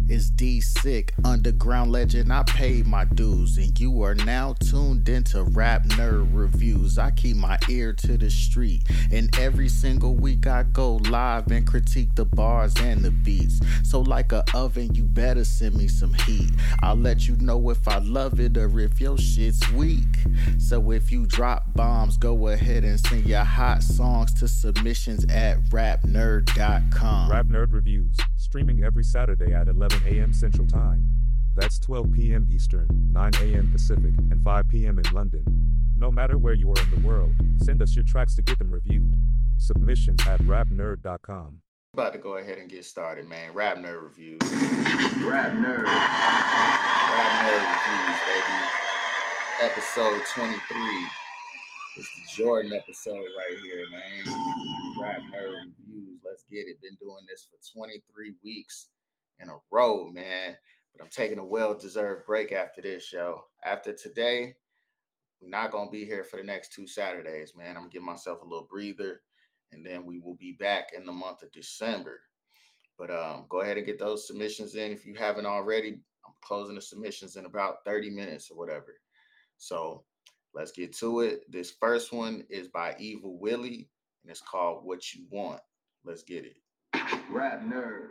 It's D Sick, underground legend. I paid my dues, and you are now tuned into Rap Nerd Reviews. I keep my ear to the street, and every single week I go live and critique the bars and the beats. So, like a oven, you better send me some heat. I'll let you know if I love it or if your shit's weak. So, if you drop bombs, go ahead and send your hot songs to submissions at rapnerd.com. Rap Nerd Reviews, streaming every Saturday at 11 a.m. Central Time. That's 12 p.m. Eastern, 9 a.m. Pacific, and 5 p.m. in London. No matter where you are in the world, send us your tracks to get them reviewed. Submissions at rapnerd.com. About to go ahead and get started, man. Rap Nerd Reviews. Rap Nerd. Rap Nerd Reviews, baby. Episode 23. It's the Jordan episode right here, man. Rap Nerd Reviews. Let's get it. Been doing this for 23 weeks in a row, man. But I'm taking a well-deserved break after this show. After today, we're not going to be here for the next 2 Saturdays, man. I'm going to give myself a little breather, and then we will be back in the month of December. But go ahead and get those submissions in. If you haven't already, I'm closing the submissions in about 30 minutes or whatever. So let's get to it. This first one is by Evil Willie, and it's called What You Want. Let's get it. Rap Nerd.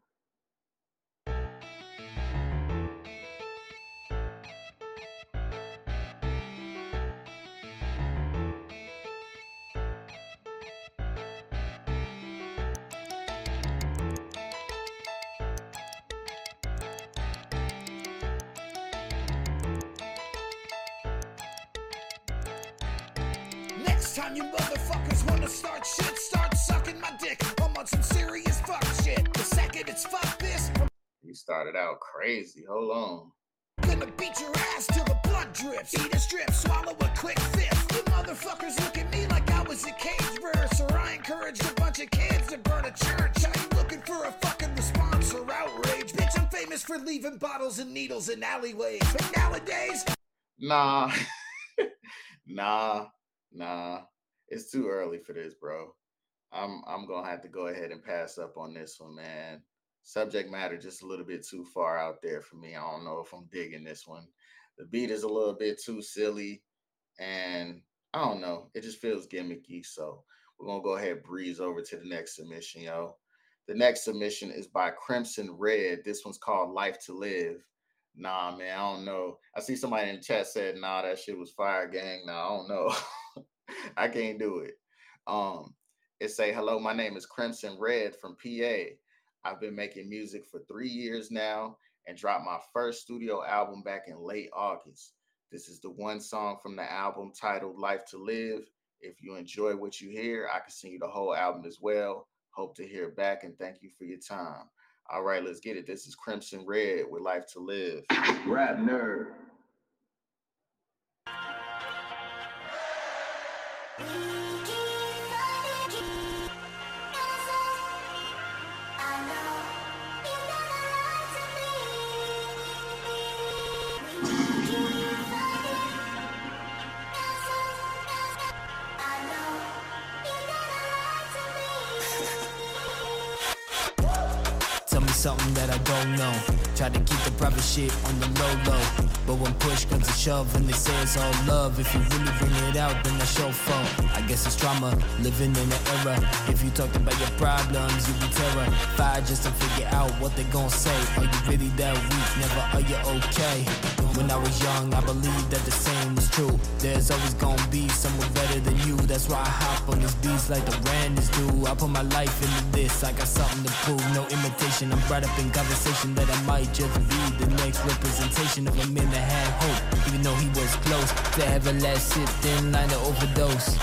Next time you motherfuckers wanna start shit, start sucking my dick. I'm on some serious fuck shit. The second it's fuck this, He started out crazy. Hold on. I'm gonna beat your ass till the blood drips. Eat a strip, swallow a quick fist. You motherfuckers look at me like I was a cage verse, or I encouraged a bunch of kids to burn a church. Are you looking for a fucking response or outrage? Bitch, I'm famous for leaving bottles and needles in alleyways. But nowadays, Nah. Nah. It's too early for this, bro. I'm gonna have to go ahead and pass up on this one, man. Subject matter just a little bit too far out there for me. I don't know if I'm digging this one. The beat is a little bit too silly, and I don't know. It just feels gimmicky. So we're gonna go ahead and breeze over to the next submission, yo. The next submission is by Crimson Red. This one's called Life to Live. Nah, man, I don't know. I see somebody in the chat said, nah, that shit was fire, gang. Nah, I don't know. I can't do it. It say, hello, my name is Crimson Red from PA. I've been making music for 3 years now and dropped my first studio album back in late August. This is the one song from the album titled Life to Live. If you enjoy what you hear, I can sing you the whole album as well. Hope to hear back and thank you for your time. All right, let's get it. This is Crimson Red with Life to Live. Rap Nerd. Tell me something that I don't know. Try to keep the private shit on the low. But when push comes to shove and they say it's all love, if you really bring it out, then that's your fault. I guess it's trauma, living in an era. If you talked about your problems, you be terrified just to figure out what they gon' say. Are you really that weak? Never are you okay? When I was young, I believed that the same was true. There's always gonna be someone better than you. That's why I hop on these beats like the Randers do. I put my life into this, I got something to prove. No imitation, I'm brought up in conversation that I might just be the next representation of a man that had hope. Even though he was close to having last sit thin line to overdose.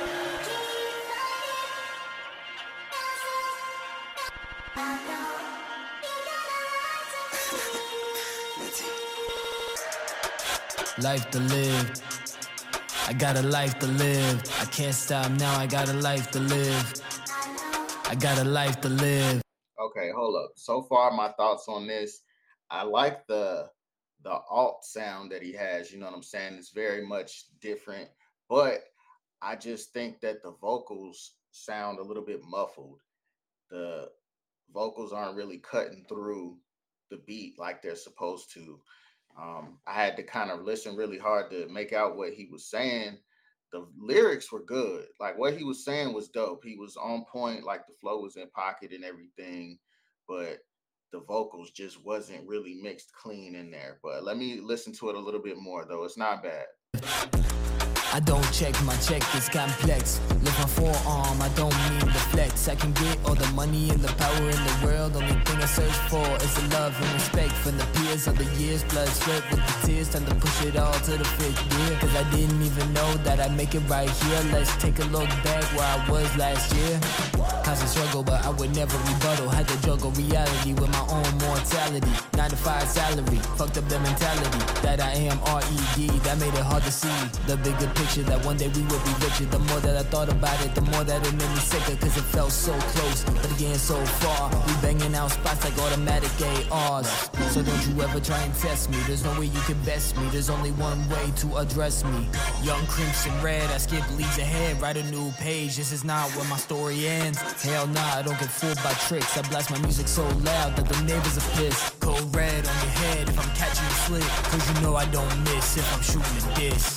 Life to live. I got a life to live. I can't stop now. I got a life to live. I got a life to live. Okay, hold up. So far, my thoughts on this. I like the alt sound that he has. You know what I'm saying? It's very much different, but I just think that the vocals sound a little bit muffled. The vocals aren't really cutting through the beat like they're supposed to. I had to kind of listen really hard to make out what he was saying. The lyrics were good. Like what he was saying was dope. He was on point, like the flow was in pocket and everything, but the vocals just wasn't really mixed clean in there. But let me listen to it a little bit more though. It's not bad. I don't check, my check is complex. Lift my forearm, I don't mean the flex. I can get all the money and the power in the world. Only thing I search for is the love and respect from the peers of the years. Blood, sweat with the tears, time to push it all to the fifth gear. Cause I didn't even know that I'd make it right here. Let's take a look back where I was last year. Constant struggle, but I would never rebuttal. Had to juggle reality with my own mortality. 9 to 5 salary, fucked up the mentality that I am R.E.D. That made it hard to see the bigger picture, that one day we would be richer. The more that I thought about it, the more that it made me sicker. Cause it felt so close, but again so far. We banging out spots like automatic ARs. So don't you ever try and test me. There's no way you can best me. There's only one way to address me. Young Crimson Red, I skip leads ahead. Write a new page, this is not where my story ends. Hell nah, I don't get fooled by tricks. I blast my music so loud that the neighbors are pissed. Code red on your head if I'm catching you slip. Cause you know I don't miss if I'm shooting at this.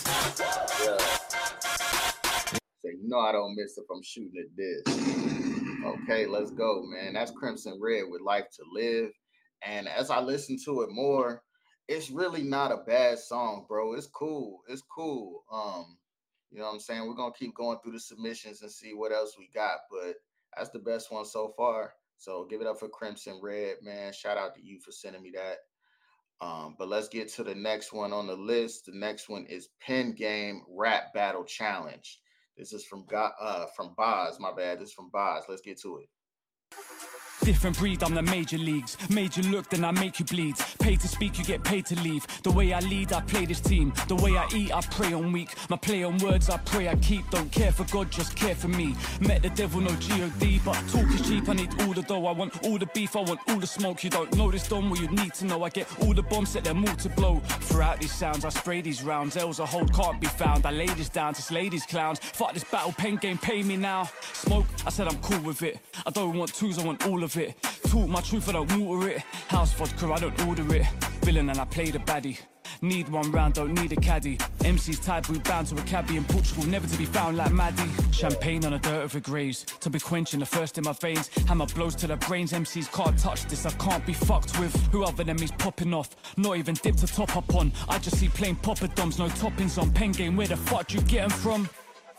So you know I don't miss if I'm shooting at this. Okay, let's go, man. That's Crimson Red with Life to Live. And as I listen to it more, it's really not a bad song, bro. It's cool. It's cool. You know what I'm saying? We're gonna keep going through the submissions and see what else we got, but that's the best one so far. So give it up for Crimson Red, man. Shout out to you for sending me that. But let's get to the next one on the list. The next one is Pen Game Rap Battle Challenge. This is from Boz. My bad. This is from Boz. Let's get to it. Different breed, I'm the major leagues. Made you look, then I make you bleed. Pay to speak, you get paid to leave. The way I lead, I play this team. The way I eat, I pray on weak. My play on words, I pray I keep. Don't care for God, just care for me. Met the devil, no G.O.D. But talk is cheap, I need all the dough. I want all the beef, I want all the smoke. You don't know this, done, well you need to know. I get all the bombs, set them all to blow. Throughout these sounds, I spray these rounds. L's a hold, can't be found. I lay this down to slay these clowns. Fuck this battle, Pen Game, pay me now. Smoke, I said I'm cool with it. I don't want twos, I want all of it. Talk my truth, I don't water it. House vodka, I don't order it. Villain and I play the baddie. Need one round, don't need a caddy. MC's tied, we bound to a cabbie in Portugal, never to be found like Maddie. Champagne on the dirt of the graves, to be quenching the thirst in my veins. Hammer blows to the brains, MCs can't touch this, I can't be fucked with. Who other than me's popping off, not even dip to top up on. I just see plain poppadoms, no toppings on. Pen Game, where the fuck you get them from?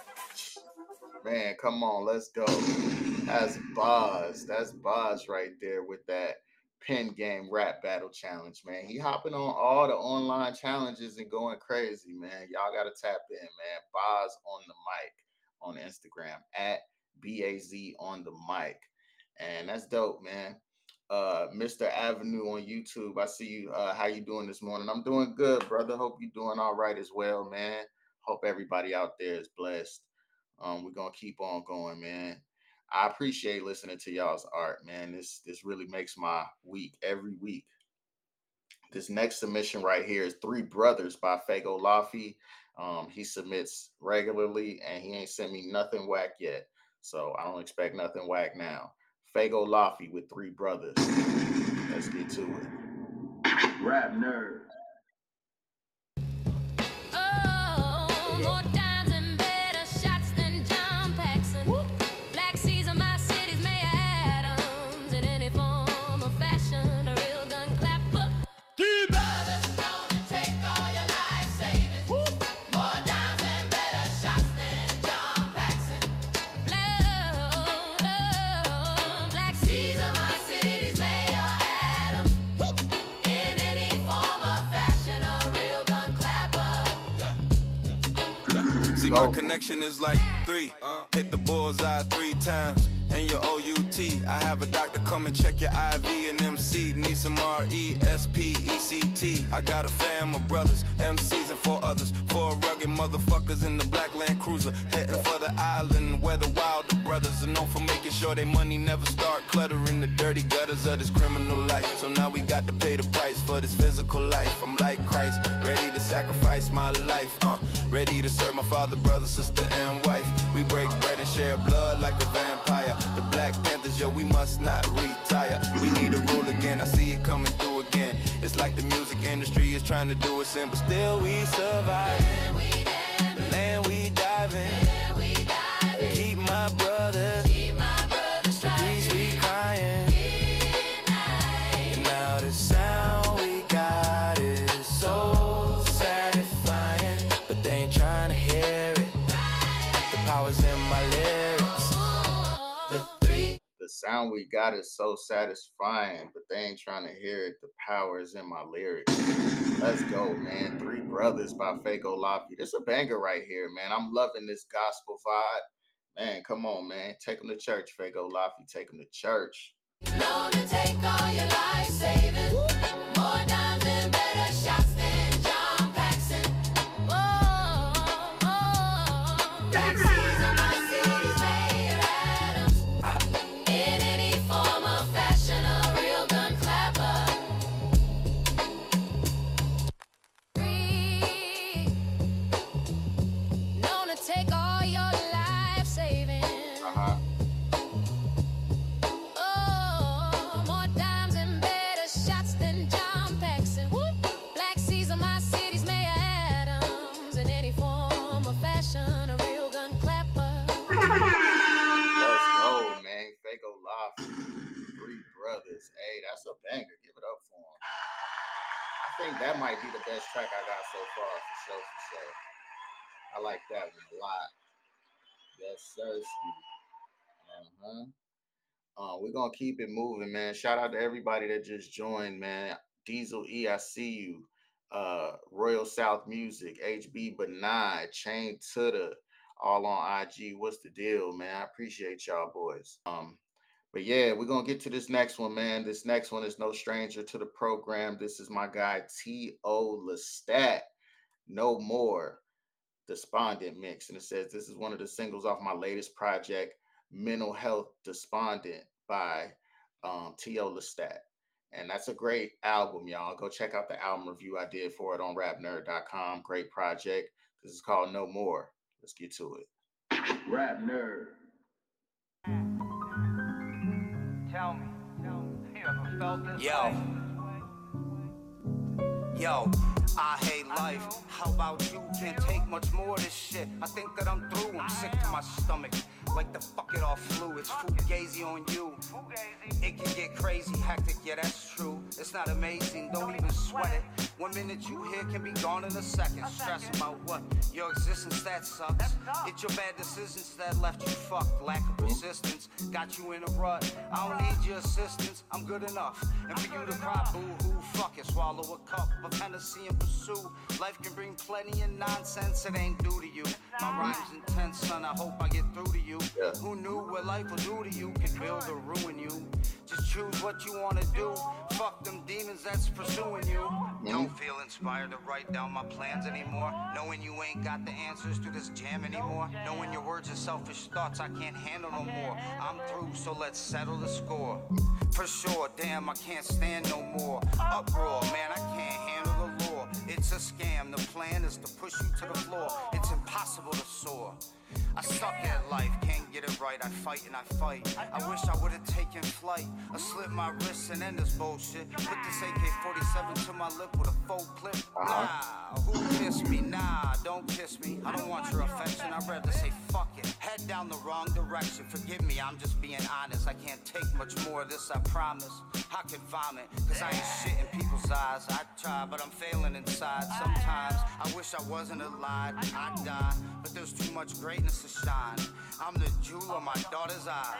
Man, come on, let's go. That's Boz. That's Boz right there with that Pen Game Rap Battle Challenge, man. He hopping on all the online challenges and going crazy, man. Y'all got to tap in, man. Boz on the mic on Instagram at BAZ on the mic. And that's dope, man. Mr. Avenue on YouTube. I see you. How you doing this morning? I'm doing good, brother. Hope you're doing all right as well, man. Hope everybody out there is blessed. We're going to keep on going, man. I appreciate listening to y'all's art, man. This really makes my week every week. This next submission right here is Three Brothers by Fago Lafi. He submits regularly, and he ain't sent me nothing whack yet. So I don't expect nothing whack now. Fago Lafi with Three Brothers. Let's get to it. Rap Nerd. My connection is like 3. Hit the bullseye 3 times. And your OUT. I have a doctor come and check your IV and MC. Need some RESPECT. I got a fam of brothers, MCs and 4 others. 4 rugged motherfuckers in the black Land Cruiser. Heading for the island where the Wilder brothers are known for making sure they money never start cluttering the dirty gutters of this criminal life. So now we got to pay the price for this physical life. I'm like Christ, ready to sacrifice my life. Ready to serve my father, brother, sister, and wife. We break bread and share blood like a vampire. The Black Panthers, yo, we must not retire. We need to rule again, I see it coming through again. like the music industry is trying to do us in, but still we survive. The land we dive in. Keep my brothers. The streets we crying. And now the sound we got is so satisfying, but they ain't trying to hear it. The power's in my lyrics. The sound we got is so satisfying, but they ain't trying to hear it. The power is in my lyrics. Let's go, man. Three Brothers by Fago Lafi. This is a banger right here, man. I'm loving this gospel vibe. Man, come on, man. Take them to church, Fago Lafi. Take them to church. Known to take all your life savings. More dimes and better shots than John Paxson. Whoa, oh. Taxis on my city's Mayor Adams. In any form of fashion, a real gun clapper. Free. Known to take all your life savings. Oh, more dimes and better shots than John Paxson. Black C's on my city's Mayor Adams. In any form of fashion, a real gun clapper. Let's go, man. Fago Lafi. Three Brothers. Hey, that's a banger. Give it up for him. I think that might be the best track I got so far, for sure. I like that one a lot. Yes, sir. We're gonna keep it moving, man. Shout out to everybody that just joined, man. Diesel E, I see you. Royal South Music, HB Benign, Chain to the, all on IG. What's the deal, man? I appreciate y'all boys. But yeah, we're gonna get to this next one, man. This next one is no stranger to the program. This is my guy T.O. Lestat, No More, Despondent mix. And it says this is one of the singles off my latest project, Mental Health Despondent by T.O. Lestat. And that's a great album, y'all. Go check out the album review I did for it on rapnerd.com. Great project. This is called No More. Let's get to it. Rap Nerd. Tell me, you ever felt this Yo. way? Yo, I hate life. How about you? Can't take much more of this shit. I think that I'm through. I'm sick to my stomach. Like the fuck it all flu. It's fugazi on you. It can get crazy, hectic. Yeah, that's true. It's not amazing. Don't even sweat it. 1 minute you here can be gone in a second. Stress about what? Your existence, that sucks. It's your bad decisions that left you fucked. Lack of persistence got you in a rut. I don't need your assistance. I'm good enough. And for you to cry boo-hoo, fuck it. Swallow a cup of Hennessy and pursue. Life can bring plenty of nonsense. It ain't due to you. My rhyme's intense, son. I hope I get through to you. Yeah. Who knew what life will do to you? Could build or ruin you. Just choose what you want to do. Fuck them demons that's pursuing you. Don't feel inspired to write down my plans anymore. Knowing you ain't got the answers to this jam anymore. Knowing your words are selfish thoughts I can't handle no more. I'm through, so let's settle the score. For sure, damn, I can't stand no more uproar. Man, I can't handle the law. It's a scam. The plan is to push you to the floor. It's impossible to soar. I suck at life, can't get it right. I fight and I fight. I wish I would have taken flight. I slit my wrists and end this bullshit. Put this AK-47 to my lip with a full clip. Nah, who kissed me? Nah, don't kiss me. I don't want your affection. I'd rather say fuck it. Head down the wrong direction. Forgive me, I'm just being honest. I can't take much more of this, I promise. I could vomit, cause I ain't shit in people's eyes. I try, but I'm failing inside. Sometimes I wish I wasn't alive. I'd die, but there's too much greatness to shine. I'm the jewel of my daughter's eye.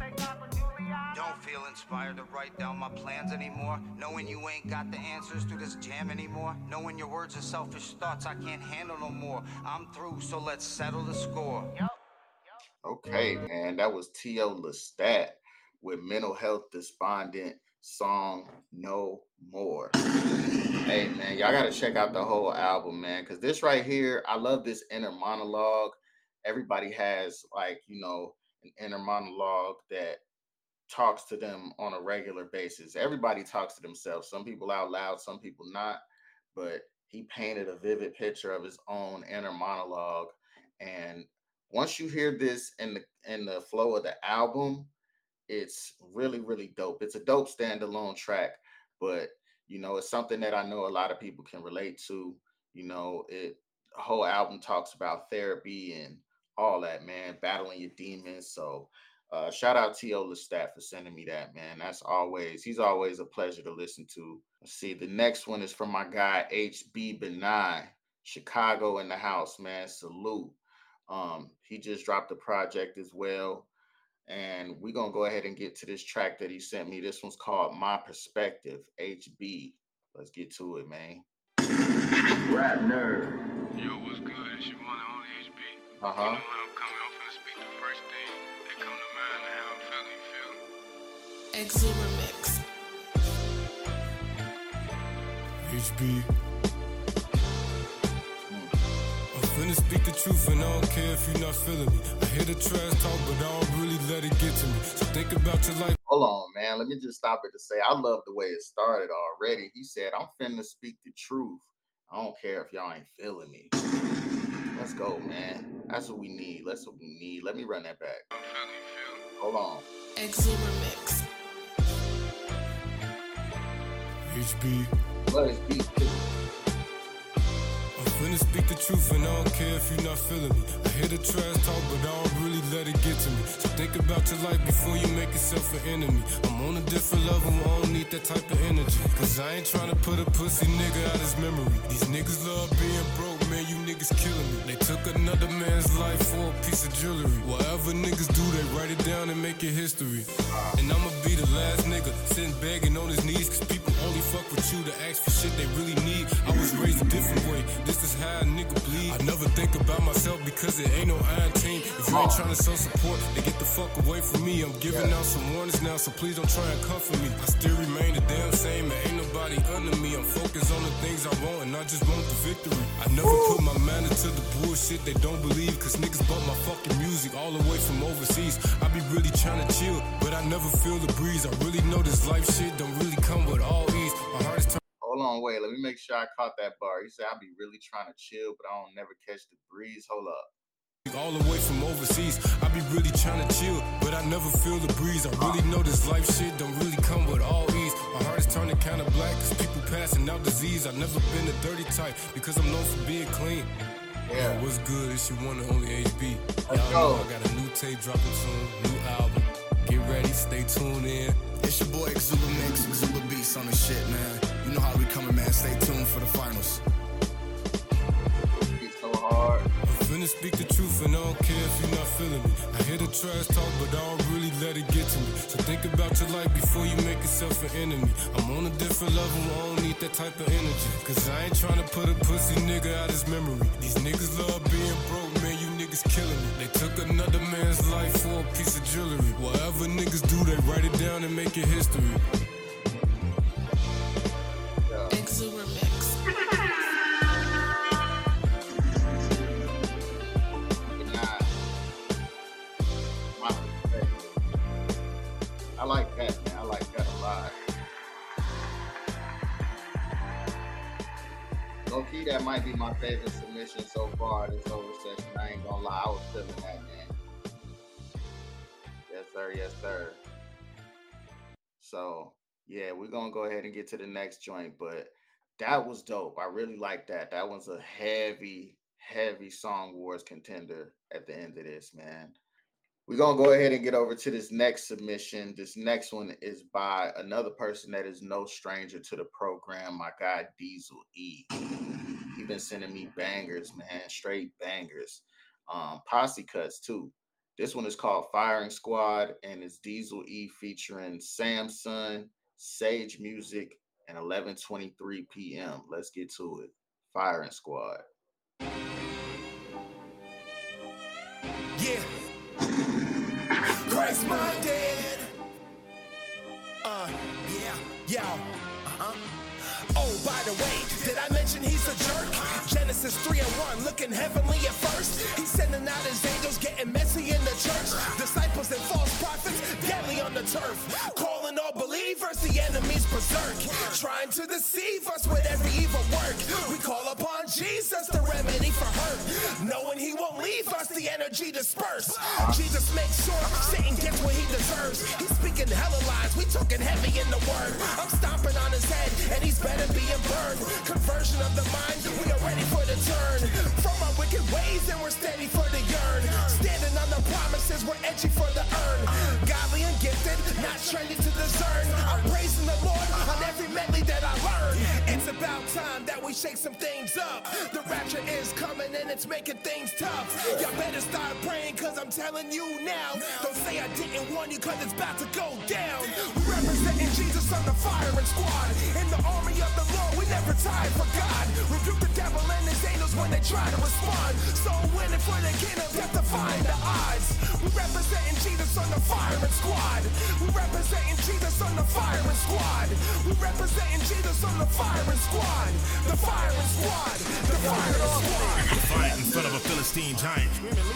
Don't feel inspired to write down my plans anymore. Knowing you ain't got the answers to this jam anymore. Knowing your words are selfish thoughts I can't handle no more. I'm through, so let's settle the score. Okay, man. That was T.O. Lestat with Mental Health Despondent song No More. Hey, man, y'all got to check out the whole album, man, because this right here, I love this inner monologue. Everybody has, like, you know, an inner monologue that talks to them on a regular basis. Everybody talks to themselves. Some people out loud, some people not. But he painted a vivid picture of his own inner monologue. And once you hear this in the flow of the album, it's really, really dope. It's a dope standalone track, but You know, it's something that I know a lot of people can relate to. You know, the whole album talks about therapy and all that, man, battling your demons. So shout out T.O. Lestat for sending me that, man. He's always a pleasure to listen to. Let's see, the next one is from my guy HB Benai, Chicago in the house, man. Salute. He just dropped a project as well. And we're going to go ahead and get to this track that he sent me. This one's called My Perspective, HB. Let's get to it, man. Rap nerd. Yo, what's good? It's your one and only HB. Uh-huh. You know how I'm coming, I'm finna speak the first thing that come to mind and how I'm feeling, you feel me? HB. I'm finna speak the truth and I don't care if you're not feeling me. I hear the trash talk, but I don't really let it get to me. So think about your life. Hold on, man. Let me just stop it to say I love the way it started already. He said, I'm finna speak the truth. I don't care if y'all ain't feeling me. Let's go, man. That's what we need. That's what we need. Let me run that back. I'm feeling, you feel me? Hold on. HB. What is beat? I'm finna speak the truth and I don't care if you're not feeling me. I hear the trash talk, but I don't really let it get to me. So think about your life before you make yourself an enemy. I'm on a different level, I don't need that type of energy. Cause I ain't tryna put a pussy nigga out his memory. These niggas love being broke, man, you niggas killing me. They took another man's life for a piece of jewelry. Whatever niggas do, they write it down and make it history. And I'ma be the last nigga sitting begging on his knees. Cause people only fuck with you to ask for shit they really need. I was raised a different way. This is how a nigga bleed. I never think about myself because it ain't no iron team. If you ain't trying to show support, then get the fuck away from me. I'm giving out some warnings now, so please don't try and comfort me. I still remain the damn same, and ain't nobody under me. I'm focused on the things I want, and I just want the victory. I never put my mind into the bullshit they don't believe, cause niggas bought my fucking music all the way from overseas. I be really trying to chill, but I never feel the breeze. I really know this life shit don't really come with all ease. My heart is Hold on, wait. Let me make sure I caught that bar. He said, I be really trying to chill, but I don't never catch the breeze. Hold up. all the way from overseas. I be really trying to chill, but I never feel the breeze. I really know this life shit don't really come with all ease. My heart is turning kind of black cause people passing out disease. I've never been a dirty type because I'm known for being clean. Yeah, what's good? It's your one and only HB. Y'all know I got a new tape dropping soon, new album. Get ready, stay tuned in. It's your boy Exuber Mix, Exuber Beats on the shit, man. You know how we coming, man. Stay tuned for the finals. It's so hard. I'm finna speak the truth and I don't care if you're not feeling me. I hear the trash talk, but I don't really let it get to me. So think about your life before you make yourself an enemy. I'm on a different level, I don't need that type of energy. Cause I ain't trying to put a pussy nigga out his memory. These niggas love being broke, man, you niggas killing me. They took another man's life for a piece of jewelry. Whatever niggas do, they write it down and make it history. Exuber Mix. I like that, man. I like that a lot. Low key, that might be my favorite submission so far this whole session. I ain't gonna lie, I was feeling that, man. Yes, sir. Yes, sir. So, yeah, we're gonna go ahead and get to the next joint, but that was dope. I really like that. That was a heavy, heavy Song Wars contender at the end of this, man. We're going to go ahead and get over to this next submission. This next one is by another person that is no stranger to the program, my guy Diesel E. He been sending me bangers, man, straight bangers. Posse cuts, too. This one is called Firing Squad, and it's Diesel E featuring Samson, Sage Music, and 11:23 p.m. Let's get to it. Firing Squad. Yeah. Christ minded. Yeah. Oh, by the way, did I mention he's a jerk? Genesis 3:1, looking heavenly at first. He's sending out his angels, getting messy in the church. Disciples and false prophets, deadly on the turf. Calling all believers, the enemy's berserk. Trying to deceive us with every evil work. We call upon Jesus, the remedy for hurt. Knowing he won't leave breathe, us the energy disperse. Jesus makes sure Satan gets what he deserves. He's speaking hella lies, we talking heavy in the word. I'm stomping on his head, and he's better being burned. Conversion of the mind, we are ready for the turn. From our wicked ways, and we're steady for the yearn. Standing on the promises, we're edgy for the earn. Godly and gifted, not trendy to discern. I'm praising the Lord on every medley that I learn. It's about time that we shake some things up. The rapture is coming and it's making things tough. Y'all better start praying, cause I'm telling you now. Don't say I didn't warn you, cause it's about to go down. We representing Jesus on the firing squad. In the army of the Lord, we never tired for God. Rebuke the devil and his angels when they try to respond. So winning for the kingdom, defying the odds. We representing Jesus on the firing squad. We representing Jesus on the firing squad. We representing Jesus on the firing squad. The firing squad. The firing squad. Defiant in front of a Philistine giant.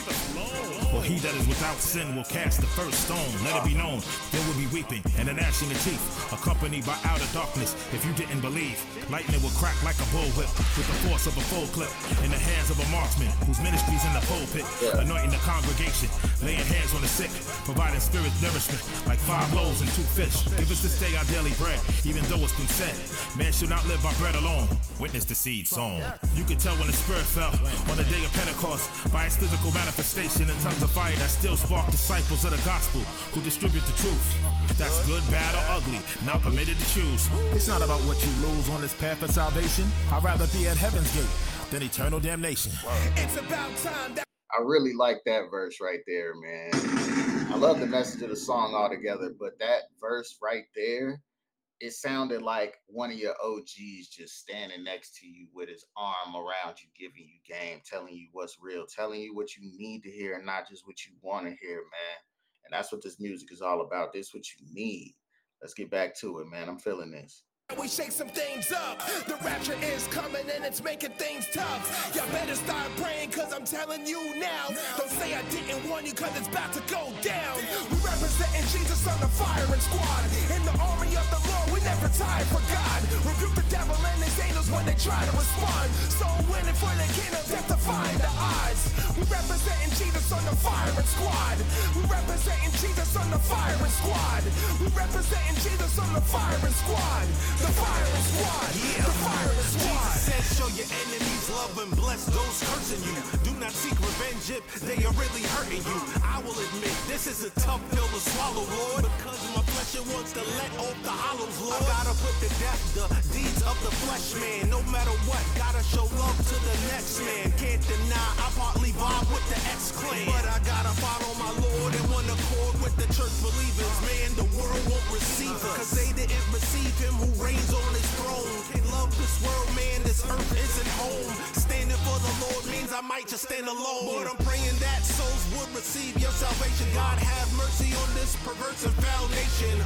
For he that is without sin will cast the first stone. Let it be known, there will be weeping and a gnashing of teeth, accompanied by outer darkness. If you didn't believe, lightning will crack like a bullwhip with the force of a full clip in the hands of a marksman whose ministry's in the pulpit, anointing the congregation, laying hands on the sick, providing spirit nourishment like 5 loaves and 2 fish. Give us this day our daily bread, even though it's been said, man should not live by bread alone. Witness the seed sown. You could tell when the spirit fell on the day of Pentecost by its physical manifestation in tongues of fire that still spark disciples of the gospel who distribute the truth. That's good, bad, or ugly, not permitted to choose. It's not about what you lose on this path of salvation. I'd rather be at heaven's gate than eternal damnation. It's about time that I really like that verse right there, man. I love the message of the song altogether, but that verse right there, it sounded like one of your OGs just standing next to you with his arm around you, giving you game, telling you what's real, telling you what you need to hear and not just what you want to hear, man. And that's what this music is all about. This is what you need. Let's get back to it, man. I'm feeling this. we shake some things up. The rapture is coming and it's making things tough. Y'all better start praying, cause I'm telling you now. Don't say I didn't warn you, cause it's about to go down. We representing Jesus on the firing squad. In the army of the Lord, we never tired for God. Rebuke the devil and his angels when they try to respond. So winning for the kingdom, defying the odds. We representing Jesus on the firing squad. We representing Jesus on the firing squad. We representing Jesus on the firing squad. The firing squad. Yeah. The firing squad. Jesus said, show your enemies love and bless those cursing you. Do not seek revenge if they are really hurting you. I will admit, this is a tough pill to swallow, Lord. Because my flesh wants to let off the hollows, Lord. I gotta put to death the deeds of the flesh, man. No matter what, gotta show love to the next man. Can't deny, I partly vibe with the X-Clan. But I gotta follow my Lord in one accord with the church believers. Man, the world won't receive us, cause they didn't receive him who reigns on his throne. Can't love this world, man, this earth isn't home. Standing for the Lord means I might just stand alone. But I'm praying that souls would receive your salvation. God have mercy on this perverse and foul nation.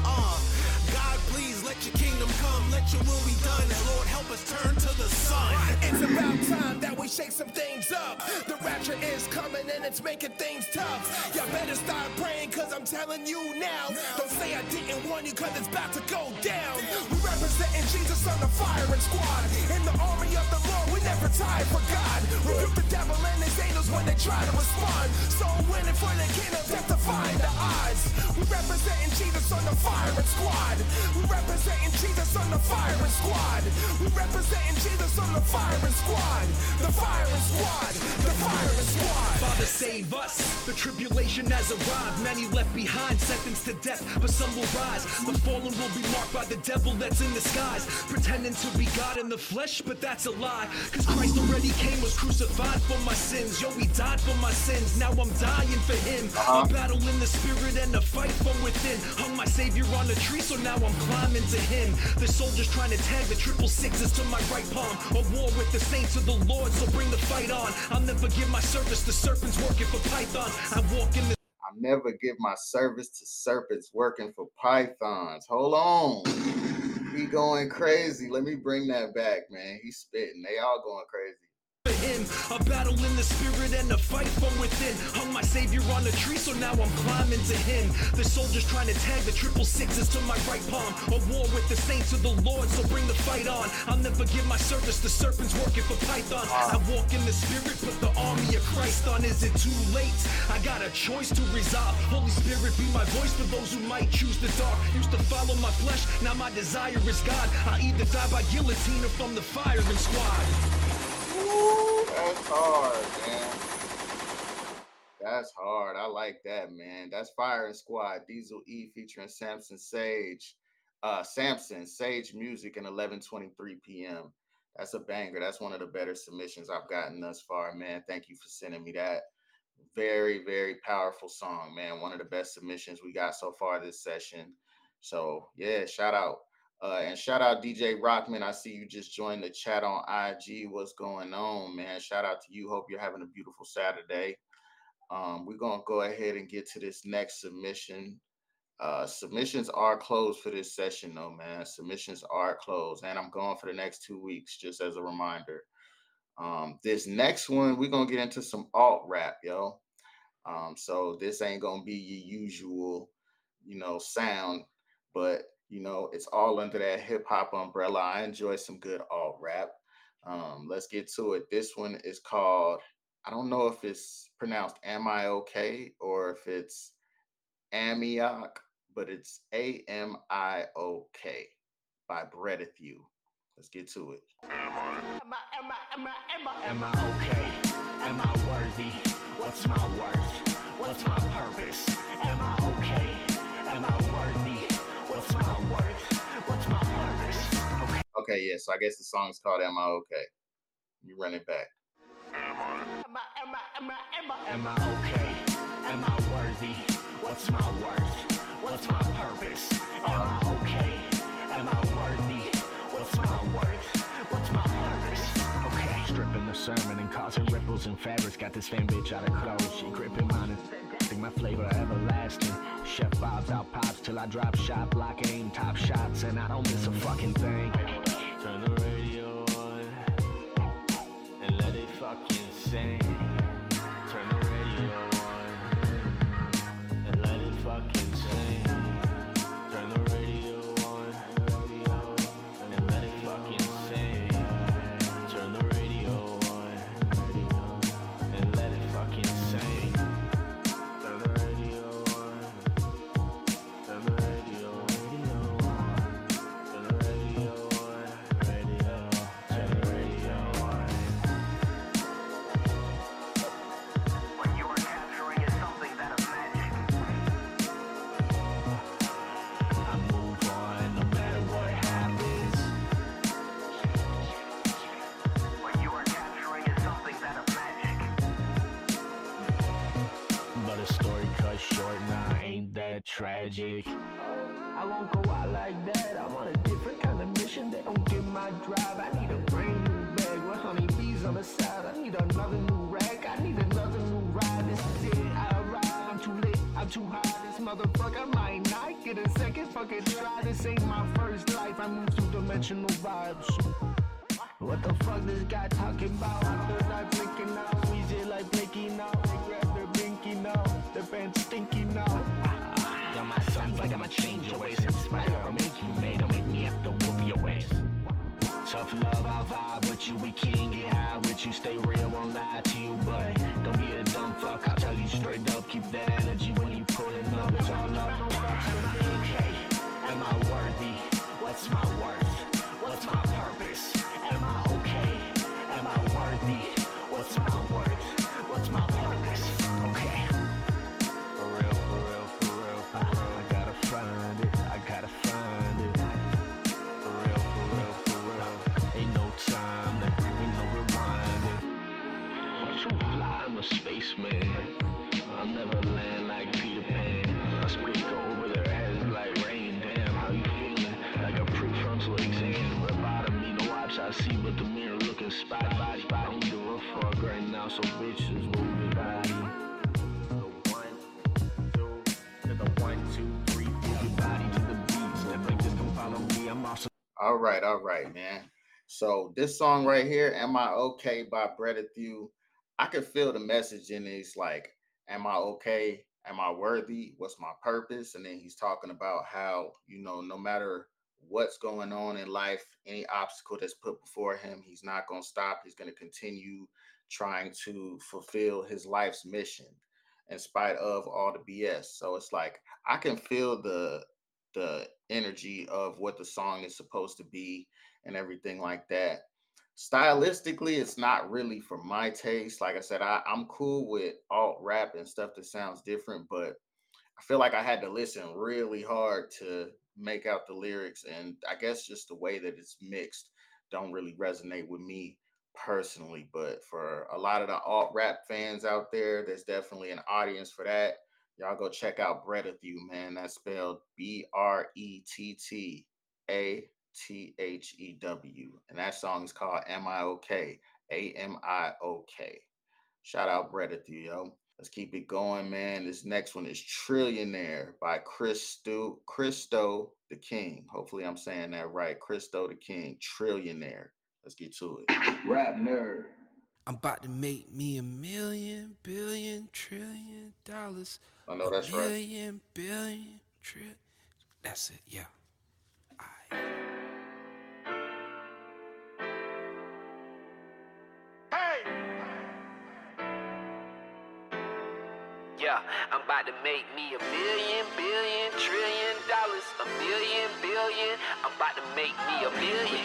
God, please let your kingdom come, let your will be done. And Lord, help us turn to the sun. It's about time that we shake some things up. The rapture is coming and it's making things tough. Y'all better start praying, cause I'm telling you now. Don't say I didn't warn you, cause it's about to go down. We representing Jesus on the firing squad. In the army of the Lord, we never tired for God. Rebuke the devil and his angels when they try to respond. So winning for the kingdom, defying the odds. We representing Jesus on the firing squad. We representing Jesus on the firing squad. We representing Jesus on the firing squad. The firing squad. The firing squad. Father, save us. The tribulation has arrived. Many left behind, sentenced to death, but some will rise. The fallen will be marked by the devil that's in the skies, pretending to be God in the flesh, but that's a lie. Cause Christ already came, was crucified for my sins. Yo, he died for my sins. Now I'm dying for him. A battle in the spirit and a fight from within. Hung my savior on a tree, so now I'm climbing to him. The soldiers trying to tag the 666s to my right palm. A war with the saints of the Lord, so bring the fight on. I'll never give my service to serpents working for Python. I walk in the I'll never give my service to serpents working for pythons. Hold on. He going crazy. Let me bring that back, man. He's spitting. They all going crazy. him. A battle in the spirit and a fight from within. Hung my savior on a tree, so now I'm climbing to him. The soldiers trying to tag the 666s to my right palm. A war with the saints of the Lord, so bring the fight on. I'll never give my service to serpents working for pythons. I walk in the spirit, put the army of Christ on. Is it too late? I got a choice to resolve. Holy Spirit, be my voice for those who might choose the dark. Used to follow my flesh, now my desire is God. I either die by guillotine or from the firing squad. Ooh, that's hard, man. That's hard. I like that, man. That's Firing Squad, Diesel E featuring Samson Sage. Samson Sage Music and 11:23 p.m. That's a banger. That's one of the better submissions I've gotten thus far, man. Thank you for sending me that. Very, very powerful song, man. One of the best submissions we got so far this session. So, yeah, shout out. And shout out DJ Rockman. I see you just joined the chat on IG. What's going on, man? Shout out to you. Hope you're having a beautiful Saturday. We're going to go ahead and get to this next submission. Submissions are closed for this session, though, man. Submissions are closed. And I'm going for the next 2 weeks, just as a reminder. This next one, we're going to get into some alt rap, yo. So this ain't going to be your usual, sound, but, it's all under that hip hop umbrella. I enjoy some good alt rap. Let's get to it. This one is called, I don't know if it's pronounced Am I Okay or if it's Amiok, but it's AMIOK by Breadithu. Let's get to it. Am I okay? Am I worthy? What's my worth? What's my purpose? Am I okay? Am I worthy? What's my worth? What's my purpose? Okay, yeah, so I guess the song's called Am I Okay? You run it back. Am I okay? Am I worthy? What's my worth? What's my purpose? Am I okay? Am I worthy? What's my worth? What's my purpose? Okay. Stripping the sermon and causing ripples and fabrics. Got this fan bitch out of clothes. She gripping mine and think my flavor everlasting. Chef vibes out pops till I drop shot, block aim, top shots, and I don't miss a fucking thing. Turn the radio on and let it fucking sing. Turn the radio on and let it fucking sing. Turn the radio on and let it fucking sing. Turn the radio on and let it fucking sing. Turn the radio on. Turn the radio on. Turn the radio on. Turn the radio on. What you are capturing is something that is magic. I move on no matter what happens. What you are capturing is something that is magic. But a story cut short, nah, ain't that tragic? I won't go out like that. I'm on a different kind of mission. They don't get my drive. I need a brand new bag with honey bees on the side. I need another new rack. I need another new ride. This is it. I arrive. I'm too late. I'm too high. This motherfucker might not get a second fucking try. This ain't my first life. I move through dimensional vibes. What the fuck this guy talking about? Third eye blinking out. Easy like blinking out. They grab their binky now. Their pants stinky now. Yo, my son's like I'ma change your ways. Inspire or make you made. Don't make me have to whoop your ways. Tough love, I'll vibe with you. We can get high with you. Stay real, won't lie to you. But don't be a dumb fuck. I'll tell you straight up. Keep that energy when you pulling up. It's all up. Am I okay? Am I worthy? What's my worth? What's my purpose? Am I okay? Am I worthy? What's my worth? What's my purpose? Okay. For real, for real, for real, for real. I gotta find it. I gotta find it. For real, for real, for real. Ain't no time, ain't no rewinding. I'm too fly, I'm a spaceman. I'll never land like Peter Pan. I speak over their heads like rain. Damn, how you feeling? Like a prefrontal exam. Lobotomy, no watch I see, but the mirror looking spot body. I don't give a fuck right now, so bitches move your body. The 1, 2, 3, move your body to the beat. Step like this, come follow me. I'm awesome. All right, man. So this song right here, Am I Okay by Bretta Thew, I could feel the message in it. It's like, am I okay? Am I worthy? What's my purpose? And then he's talking about how, you know, no matter what's going on in life, any obstacle that's put before him, he's not going to stop. He's going to continue trying to fulfill his life's mission in spite of all the BS. So it's like, I can feel the energy of what the song is supposed to be and everything like that. Stylistically, it's not really for my taste. Like I said, I'm cool with alt rap and stuff that sounds different, but I feel like I had to listen really hard to make out the lyrics, and I guess just the way that it's mixed don't really resonate with me personally. But for a lot of the alt rap fans out there, there's definitely an audience for that. Y'all go check out Bretta Thew, man. That's spelled BRETTATHEW, and that song is called Am I Okay? AMIOK. Shout out Bretta Thew, yo. Let's keep it going, man. This next one is Trillionaire by Christo the King. Hopefully I'm saying that right. Christo the King, Trillionaire. Let's get to it. Rap nerd. I'm about to make me $1 million, billion, trillion dollars. I know that's right. Billion, billion, trillion. That's it, yeah. Yeah, I'm about to make me $1 million, billion, trillion dollars. $1 billion, billion. I'm about to make me $1 million.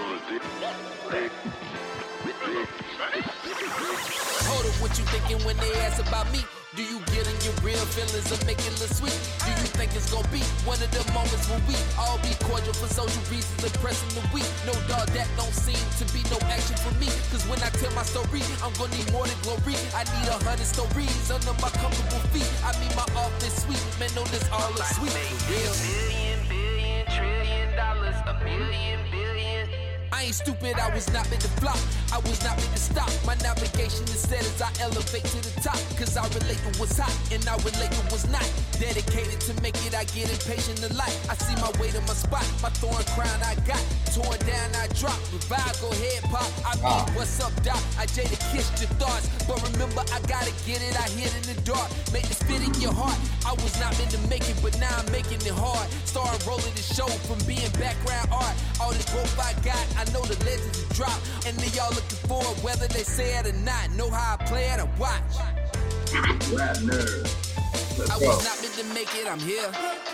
Hold up, what you thinking when they ask about me? Do you get in your real feelings or make it look sweet? Do you think it's gonna be one of the moments when we all be cordial for social reasons, impressing the weak? No dog, that don't seem to be no action for me. Cause when I tell my story, I'm gonna need more than glory. I need 100 stories under my comfortable feet. I mean my office suite, man, know this all is sweet. For real. $1 billion, billion, trillion dollars. $1 billion, billion. I ain't stupid, I was not meant to flop. I was not meant to stop. My navigation is set as I elevate to the top. Cause I relate to what's hot and I relate to what's not. Dedicated to make it, I get impatient to life. I see my way to my spot. My thorn crown I got. Torn down, I drop. Revive, go ahead, pop. I mean, what's up, doc? I jaded kissed your thoughts. But remember, I gotta get it. I hid in the dark. Make this fit in your heart. I was not meant to make it, but now I'm making it hard. Started rolling the show from being background art. All this growth I got, I know the legends will drop. And they all looking for it, whether they say it or not. Know how I play it or watch. Rap nerd. I was not meant to make it, I'm here.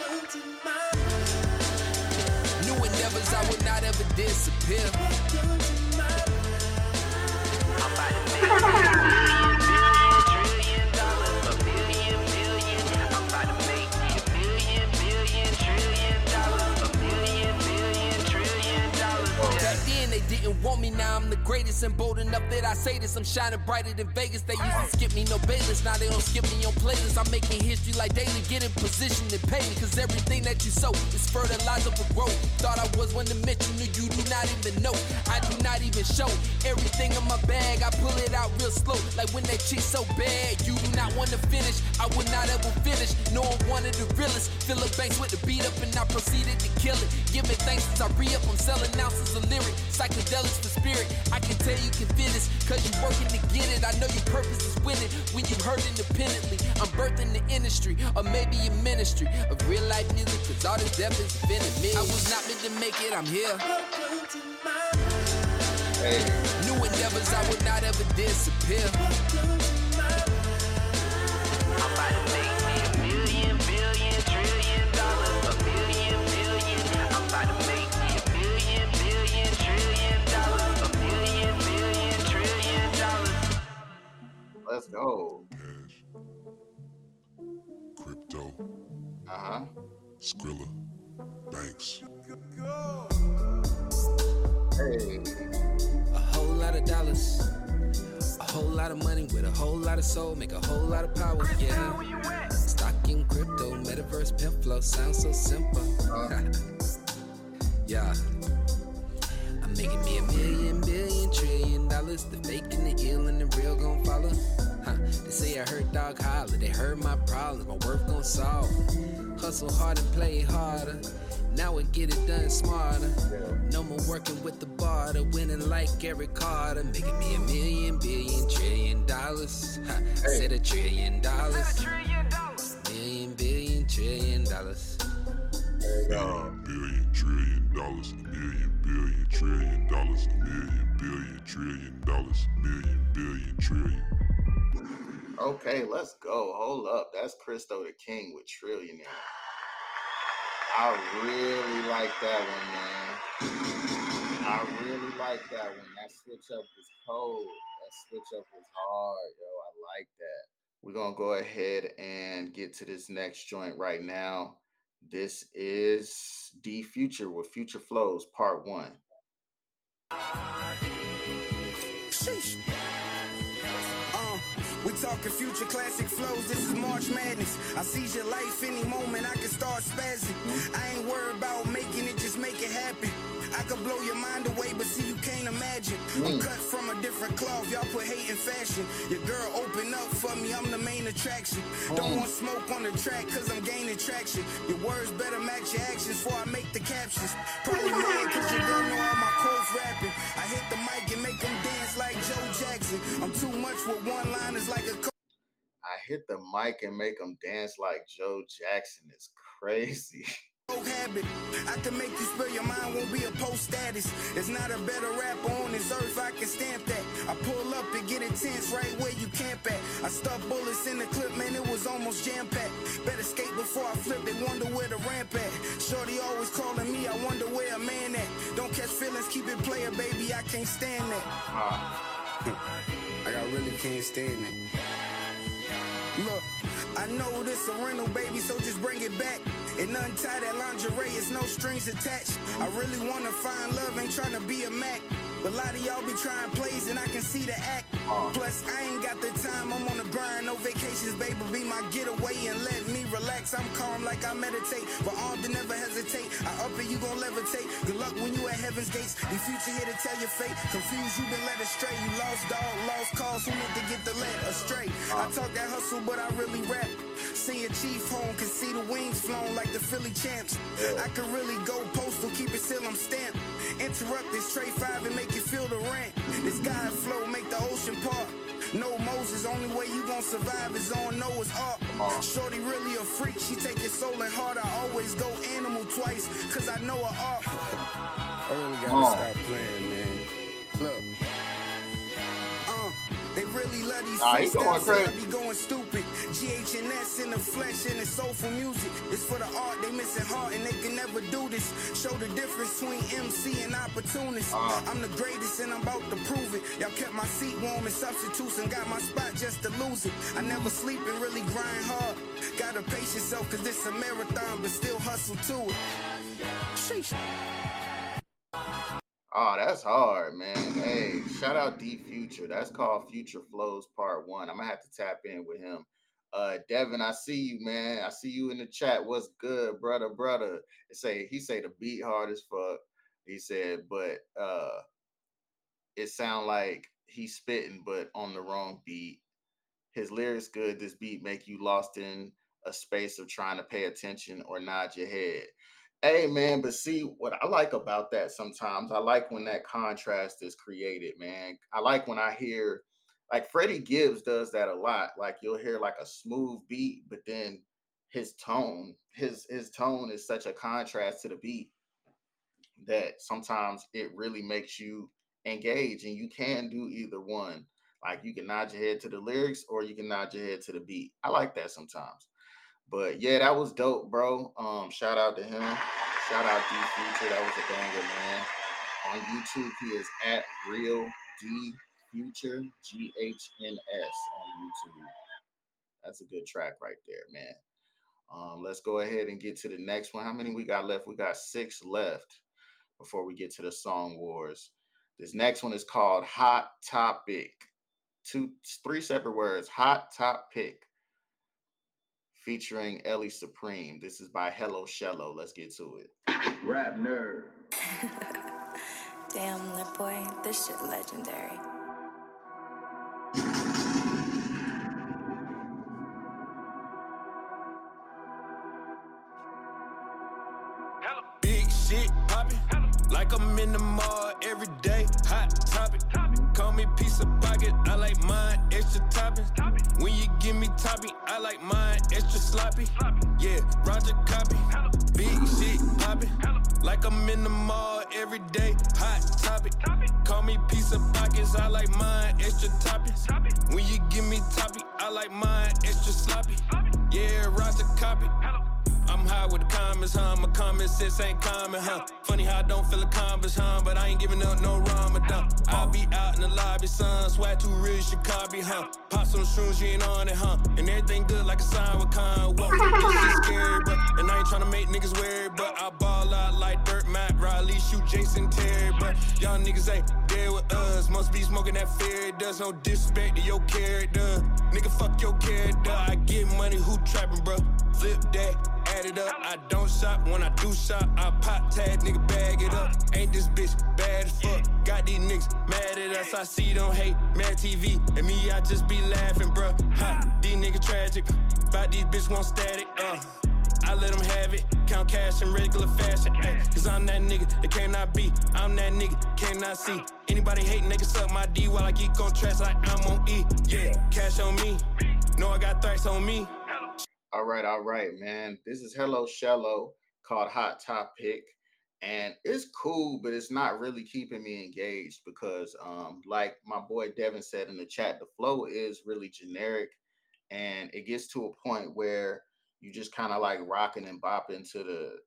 New endeavors, I would not ever disappear. I'm about to make $1 billion, billion, trillion dollars. $1 billion, billion. I'm about to make $1 billion, billion, trillion dollars. $1 billion, billion, trillion dollars. Back then they didn't want me, now I'm the greatest and bold enough that I say this. I'm shining brighter than Vegas. They used to skip me, no bailiffs. Now they don't skip me on playlists. I'm making history like daily. Get in position and pay me. Cause everything that you sow is fertilizer for growth. Thought I was one to mention you, you do not even know. I do not even show everything in my bag. I pull it out real slow. Like when that chick so bad, you do not want to finish. I would not ever finish. No one of the realest. Philip Banks with the beat up and I proceeded to kill it. Give me thanks as I re-up. I'm selling ounces of lyric. Psychedelics for spirit. I can tell you can feel this. Cause you working to get it. I know your purpose is winning. When you heard independently, I'm birthing the industry. Or maybe a ministry of real life music. Cause all this death is offending me. I was not meant to make it, I'm here. Hey. New endeavors, I would not ever disappear. I'm about to make me $1 billion, billion, trillion dollars. $1 billion, billion. I'm about to make me $1 billion, billion, trillion dollars. $1 billion, billion, trillion dollars. Let's go. Crypto. Skrilla. Banks. Hey. A whole lot of dollars. A whole lot of money with a whole lot of soul. Make a whole lot of power, yeah. Stock in crypto, metaverse, pimp flow. Sounds so simple. Yeah. I'm making me $1 million, billion, trillion dollars. The fake and the ill and the real gon' follow. They say I heard dog holler. They heard my problems. My work gon' solve. Hustle hard and play harder. Now we get it done smarter. No more working with the barter. When feeling like Eric Carter, making me $1 million, billion, trillion dollars. Ha, I said $1 trillion. Million, billion, trillion dollars. Billion, trillion dollars, million, billion, trillion dollars, million, billion, trillion dollars, million, billion, trillion. Okay, let's go. Hold up. That's Christo the King with Trillionaire. I really like that one, man. I really like that one. That switch up was cold. That switch up was hard, yo. I like that. We're going to go ahead and get to this next joint right now. This is D Future with Future Flows, Part 1. Sheesh. We talking future classic flows, this is March Madness. I seize your life any moment, I can start spazzing. I ain't worried about making it, just make it happen. I could blow your mind away, but see, you can't imagine. I'm cut from a different cloth, y'all put hate in fashion. Your girl open up for me, I'm the main attraction. Don't want smoke on the track, cause I'm gaining traction. Your words better match your actions before I make the captions. Probably mad cause your girl know all my quotes rapping. I hit the mic and make them dance like Joe Jackson. I'm too much with one-liners like a... I hit the mic and make them dance like Joe Jackson. It's crazy. Habit. I can make you spill your mind, won't be a post status. There's not a better rapper on this earth, I can stamp that. I pull up and get intense right where you camp at. I stuck bullets in the clip, man, it was almost jam-packed. Better skate before I flip, they wonder where the ramp at. Shorty always calling me, I wonder where a man at. Don't catch feelings, keep it player, baby, I can't stand that. I really can't stand that. Look, I know this a rental, baby, so just bring it back. And untie that lingerie, it's no strings attached. I really wanna find love, ain't tryna be a Mac. But a lot of y'all be trying plays and I can see the act. Plus, I ain't got the time, I'm on the grind, no vacations, baby. Be my getaway and let me relax. I'm calm like I meditate, but armed to never hesitate. I up it, you gon' levitate. Good luck when you at heaven's gates. The future here to tell your fate. Confused, you been led astray. You lost dog, lost cause, who need to get the lead astray? I talk that hustle, but I really rap. See a chief home, can see the wings flown like the Philly champs. I could really go postal, keep it still, I'm stamped. Interrupt this tray 5 and make you feel the rent. This guy flow, make the ocean part. No Moses, only way you gon' survive is on Noah's Ark. Shorty really a freak, she take it soul and heart. I always go animal twice, cause I know her art. I really gotta stop playing, man. Look. They really love these freestyles, so I be going stupid. GHNS in the flesh and it's soulful music. It's for the art, they missing heart and they can never do this. Show the difference between MC and opportunist. I'm the greatest and I'm about to prove it. Y'all kept my seat warm in substitutes and got my spot just to lose it. I never sleep and really grind hard. Gotta pace yourself cause this a marathon, but still hustle to it. Sheesh. Oh, that's hard, man. Hey, shout out D Future. That's called Future Flows Part 1. I'm gonna have to tap in with him. Devin, I see you, man. I see you in the chat. What's good, brother? He say the beat hard as fuck. He said, but it sound like he's spitting, but on the wrong beat. His lyrics good. This beat make you lost in a space of trying to pay attention or nod your head. Hey, man, but see, what I like about that sometimes, I like when that contrast is created, man. I like when I hear, like Freddie Gibbs does that a lot. Like you'll hear like a smooth beat, but then his tone is such a contrast to the beat that sometimes it really makes you engage, and you can do either one. Like you can nod your head to the lyrics or you can nod your head to the beat. I like that sometimes. But yeah, that was dope, bro. Shout out to him. Shout out D Future. That was a banger, man. On YouTube, he is at Real D Future GHNS on YouTube. That's a good track right there, man. Let's go ahead and get to the next one. How many we got left? We got 6 left before we get to the Song Wars. This next one is called Hot Topic. 3 separate words. Hot Topic. Featuring Ellie Supreme. This is by Hello Shello. Let's get to it. Rap nerd. Damn, that boy, this shit legendary. Big shit poppin', like I'm in the mall every day. hot topic. Call me piece of pocket, I like mine extra toppings. When you give me topping, I like mine extra sloppy. Yeah, Roger copy. Big shit poppin'. Like I'm in the mall every day. Hot topic. Call me piece of pockets, I like mine extra toppings. When you give me topping, I like mine extra sloppy. Yeah, Roger copy. I'm high with the comments, huh? My common sense ain't common, huh? Funny how I don't feel accomplished, huh? But I ain't giving up no Ramadan. I'll be out in the lobby, son. Swag too real, you should copy, huh? Pop some shrooms, you ain't on it, huh? And everything good like a sign with con. Whoa, this shit scary, but and I ain't tryna make niggas weary, but I ball out like Dirt Matt Riley, shoot Jason Terry, but y'all niggas ain't there with us. Must be smoking that fear. Does no disrespect to your character. Nigga, fuck your character. I get money, who trapping, bro? Flip that, add it up. I don't shop when I do shop. I pop tag, nigga, bag it up. Ain't this bitch bad as fuck? Got these niggas mad at us. I see them hate Mad TV. And me, I just be laughing, bruh. Ha, these niggas tragic. About these bitch want static. I let them have it. Count cash in regular fashion. Cause I'm that nigga that cannot be. I'm that nigga cannot see. Anybody hate niggas suck my D while I geek on tracks like I'm on E. Yeah, cash on me. Know I got threats on me. All right, man. This is Hello Shello called Hot Topic. And it's cool, but it's not really keeping me engaged because like my boy Devin said in the chat, the flow is really generic and it gets to a point where you just kind of like rocking and bopping to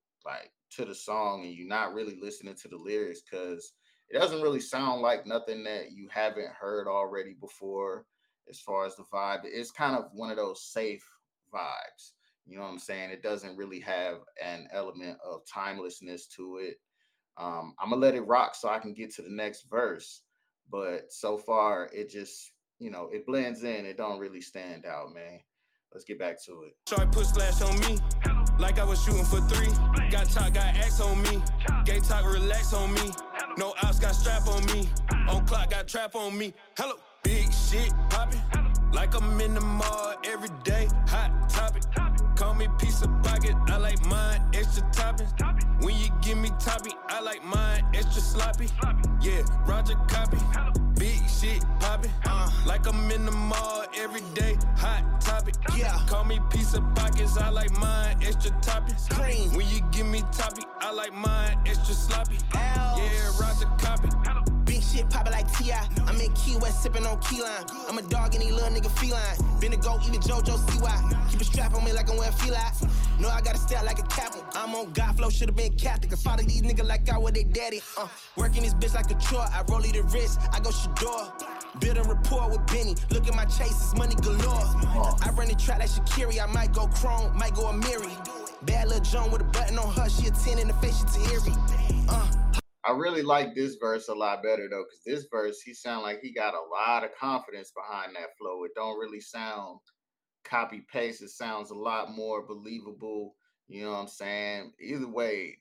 the song and you're not really listening to the lyrics because it doesn't really sound like nothing that you haven't heard already before as far as the vibe. It's kind of one of those safe vibes. You know what I'm saying? It doesn't really have an element of timelessness to it. I'm gonna let it rock so I can get to the next verse. But so far, it just, it blends in. It don't really stand out, man. Let's get back to it. Short push flash on me, like I was shooting for 3. Got talk, got X on me. Gay talk, relax on me. No ops, got strap on me. On clock, got trap on me. Hello, big shit poppin'. Like I'm in the mall every day. Hot topic. Call me piece of pocket, I like mine extra toppings. When you give me topping, I like mine extra sloppy. Yeah, Roger copy. Big shit poppin'. Like I'm in the mall every day. Hot topic. Yeah. Call me piece of pockets, I like mine extra toppings. Cream. When you give me topping, I like mine extra sloppy. Yeah, Roger copy. Big shit poppin' like T.I. I'm in Key West sippin' on Key Lime. I'm a dog and he little nigga feline. Been a go, even JoJo CY. Keep a strap on me like I'm wearing felines. Know I gotta stay out like a captain. I'm on God flow, should've been Catholic. I follow these niggas like I was their daddy. Working this bitch like a chore. I roll the wrist, I go Shador. Build a rapport with Benny. Look at my chases, money galore. I run the track like Shakiri. I might go Chrome, might go Amiri. Bad little Joan with a button on her. She a 10 in the face, she Tahiri. I really like this verse a lot better though, because this verse, he sound like he got a lot of confidence behind that flow. It don't really sound copy paste. It sounds a lot more believable. You know what I'm saying? Either way,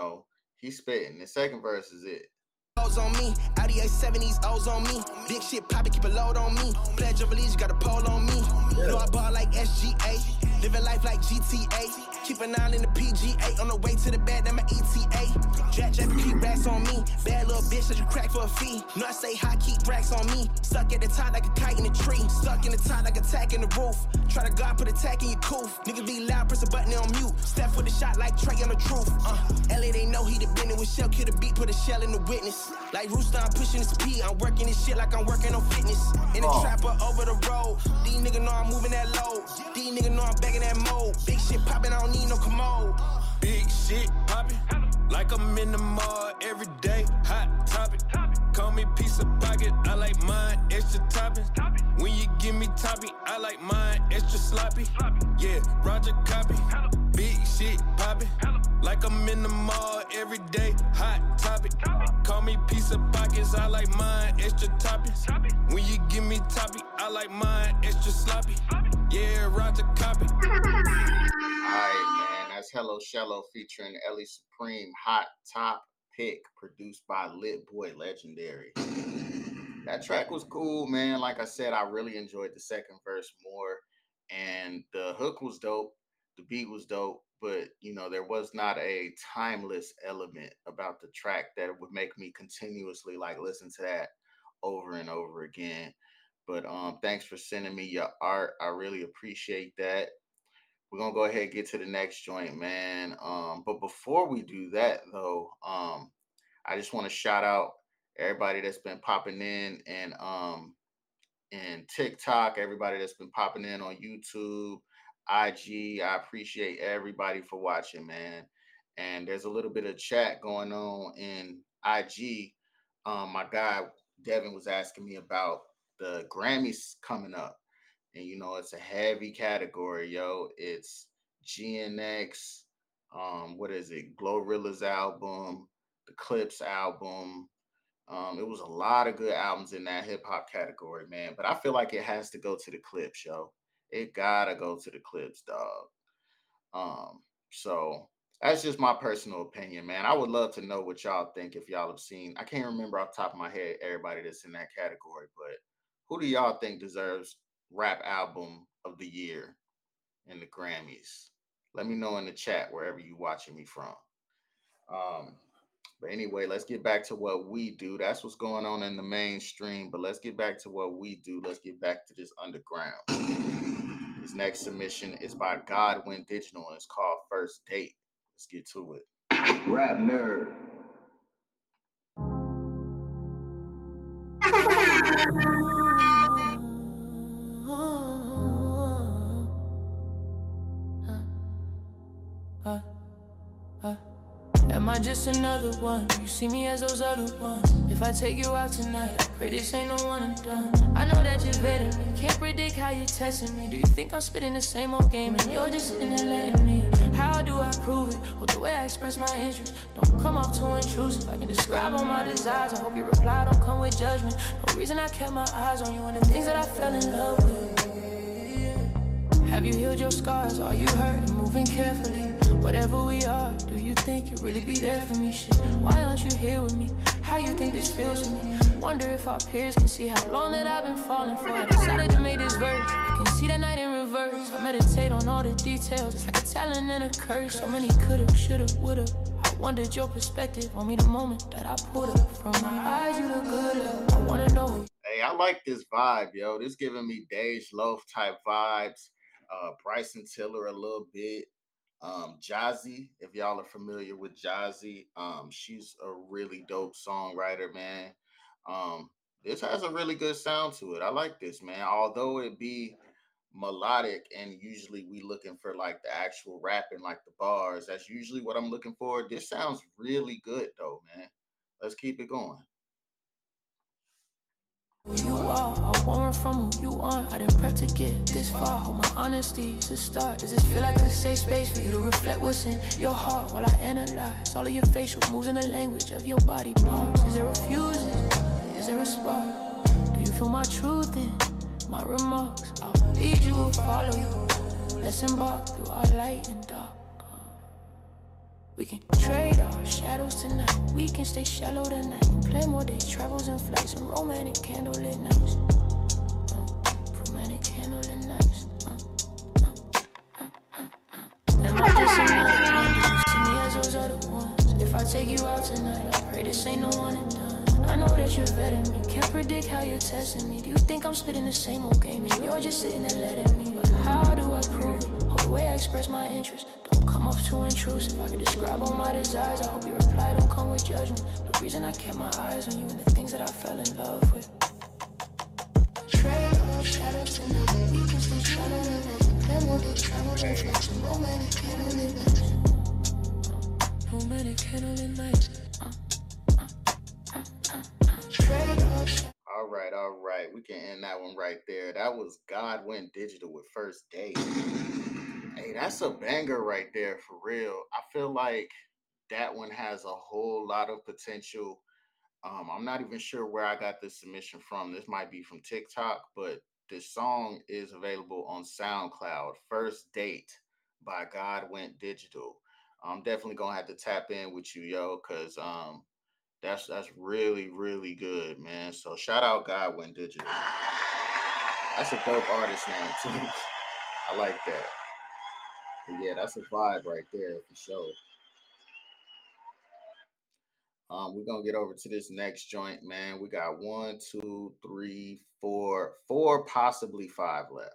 he's spitting. The second verse is it. O's on me, Audi A70s, O's on me. Big shit poppin', keep a load on me. Pledge of allegiance, got a pole on me. Know I ball like SGA, living life like GTA. Keep an eye in the PGA, on the way to the bed, that my ETA. Jack keep racks on me. Bad little bitch, that you crack for a fee. Know I say high, keep racks on me. Stuck at the top like a kite in a tree. Stuck in the top like a tack in the roof. Try to God, put a tack in your coof. Niggas be loud, press a button on mute. Step with a shot like Trey on the truth. LA, they know he the business. With shell, kill the beat, put a shell in the witness. Like Rooster, I'm pushing the speed. I'm working this shit like I'm working on fitness. In the trapper over the road. These niggas know I'm moving that load. These niggas know I'm back in that mode. Big shit poppin', I don't need no commode. Big shit poppin'. Like I'm in the mall every day. Hot topic. Call me piece of pocket, I like mine extra toppings. When you give me topping, I like mine extra sloppy. Yeah, Roger copy. Big shit poppin'. Like I'm in the mall every day. Hot topic. Call me piece of pockets, I like mine extra toppings. When you give me topping, I like mine extra sloppy. Yeah, Roger copy. Alright, man. That's Hello Shello featuring Ellie Supreme. Hot Top Pick, produced by Lit Boy Legendary. That track was cool, man. Like I said, I really enjoyed the second verse more. And the hook was dope. The beat was dope. but you know, there was not a timeless element about the track that would make me continuously like listen to that over and over again. But thanks for sending me your art. I really appreciate that. We're gonna go ahead and get to the next joint, man. But before we do that though, I just want to shout out everybody that's been popping in and TikTok, everybody that's been popping in on YouTube, IG. I appreciate everybody for watching, man. And there's a little bit of chat going on in IG. My guy Devin was asking me about the Grammys coming up. And you know, it's a heavy category, yo. It's GNX, what is it? Glorilla's album, the Clips album. It was a lot of good albums in that hip hop category, man. But I feel like it has to go to the Clips, yo. It gotta go to the Clips, dog. So that's just my personal opinion, man. I would love to know what y'all think if y'all have seen. I can't remember off the top of my head everybody that's in that category, but who do y'all think deserves rap album of the year in the Grammys? Let me know in the chat wherever you watching me from. But anyway, let's get back to what we do. That's what's going on in the mainstream. But let's get back to what we do. Let's get back to this underground. This next submission is by Godwin Digital and it's called First Date. Let's get to it. Rap nerd. Am I just another one? You see me as those other ones. If I take you out tonight, I pray this ain't no one and done. I know that you're vetting me, can't predict how you're testing me. Do you think I'm spitting the same old game and you're just sitting there letting me? How do I prove it? Well, the way I express my interest don't come off too intrusive. I can describe all my desires. I hope your reply don't come with judgment. No reason I kept my eyes on you and the things that I fell in love with. Have you healed your scars? Are you hurt and moving carefully? Whatever we are, do you think you'll really be there for me? Shit, why aren't you here with me? How you think this feels to me? Wonder if our peers can see how long that I've been falling for. I decided to make this verse. I can see that night in reverse. I meditate on all the details. It's like a talent and a curse. So many could've, should've, would've. I wondered your perspective on me the moment that I pulled up. From my eyes, you look good. I wanna know. Hey, I like this vibe, yo. This giving me Dej Loaf type vibes. Bryson Tiller a little bit. Jazzy, if y'all are familiar with Jazzy, she's a really dope songwriter, man. This has a really good sound to it. I like this, man. Although it be melodic and usually we looking for like the actual rapping, like the bars, that's usually what I'm looking for. This sounds really good though, man. Let's keep it going. Who you are, I want from who you are. I didn't prep to get this far. Hold my honesty to start. Does this feel like a safe space for you to reflect what's in your heart while I analyze all of your facial moves and the language of your body parts? Is there a fuse? Is there a spark? Do you feel my truth in my remarks? I'll lead you or follow you. Let's embark through our light and dark. We can trade our shadows tonight. We can stay shallow tonight. Play more day travels and flights and romantic candlelit nights. Romantic candlelit nights. Am I just another one? Do you see me as those other ones? If I take you out tonight, I pray this ain't no one and done. I know that you're vetting me, can't predict how you're testing me. Do you think I'm spitting the same old game and you're just sitting there letting me? But how do I prove it? Oh, the way I express my interest don't come off too intrusive. I can describe all my desires. I hope your reply don't come with judgment. The reason I kept my eyes on you and the things that I fell in love with. Trade all shadows tonight. We can stay shallow tonight. Plan more to travel and flex and romantic candlelit nights. Romantic candlelit nights. All right. We can end that one right there. That was Godwin Digital with First Date. Hey, that's a banger right there for real. I feel like that one has a whole lot of potential. I'm not even sure where I got this submission from. This might be from TikTok, but this song is available on SoundCloud. First Date by Godwin Digital. I'm definitely gonna have to tap in with you, yo, because that's really, really good, man. So shout out Godwin Digital. That's a dope artist name too. I like that. But yeah, that's a vibe right there for sure. We're gonna get over to this next joint, man. We got 1, 2, 3, 4, possibly 5 left.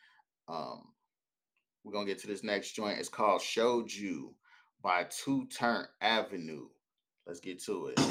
We're gonna get to this next joint. It's called Showed You by Two Turn Avenue. Let's get to it.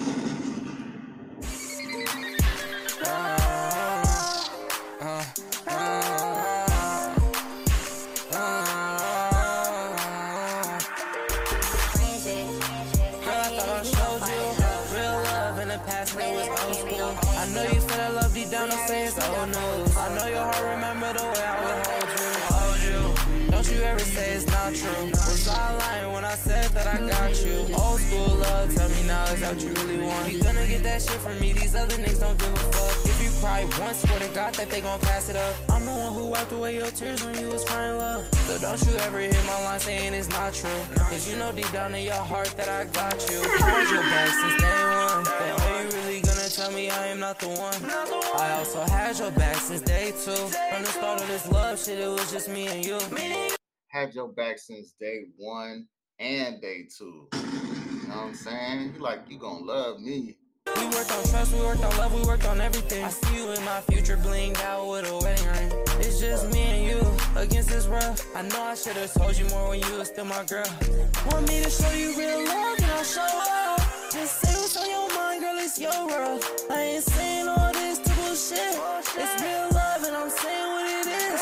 I know you feel that love deep down, don't say it's old news. I know your heart remember the way I would hold you. Don't you ever say it's not true. Was I lying when I said that I got you? Old school love, tell me now, is that what you really want? You gonna get that shit from me, these other niggas don't give a fuck. If you cry once, swear to God that they gon' pass it up. I'm the one who wiped away your tears when you was crying love. So don't you ever hear my line saying it's not true. Cause you know deep down in your heart that I got you. I had your back since day one, but are you really gonna tell me I am not the one? I also had your back since day 2. From the start of this love shit, it was just me and you. Had your back since day 1 and day 2. You know what I'm saying? You like, you gonna love me. We worked on trust, we worked on love, we worked on everything. I see you in my future blinged out with a wedding ring. It's just me and you against this world. I know I should've told you more when you was still my girl. Want me to show you real love and I'll show up. Just say what's on your mind, girl, it's your world. I ain't saying all this to bullshit. It's real love and I'm saying what it is.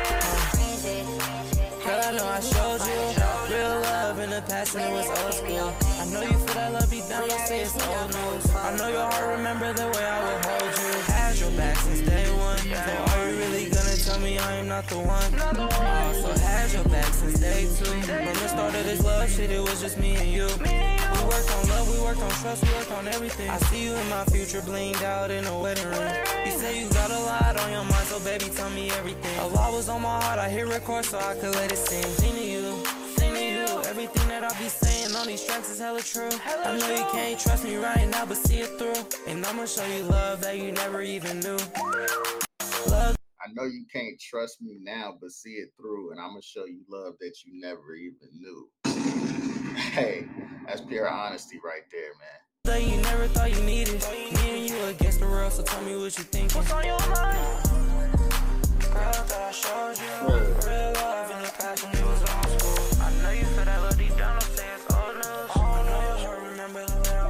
Girl, I know I showed you real love in the past and it was old school. I know you feel that love deep down, don't say it's old news. I know your heart remember the way I would hold you. Had your back since day 1. So are you really gonna tell me I am not the one? I also had your back since day 2. From the start of this love shit, it was just me and you. We worked on love, we worked on trust, we worked on everything. I see you in my future blinged out in a wedding ring. You say you got a lot on your mind, so baby, tell me everything. A lot was on my heart, I hit record so I could let it sing. Sing to you, sing to you. Everything that I be saying on these tracks is hella true. I know you can't trust me right now, but see it through. And I'ma show you love that you never even knew. Love. I know you can't trust me now, but see it through. And I'm gonna show you love that you never even knew. Hey, that's pure honesty right there, man. That you never thought you needed. Me and you against the world, so tell me what you think. What's on your mind? Girl, that I showed you real love in the past when you was on school. I know you feel that love deep down, don't say it's old news. I know your heart remember the way I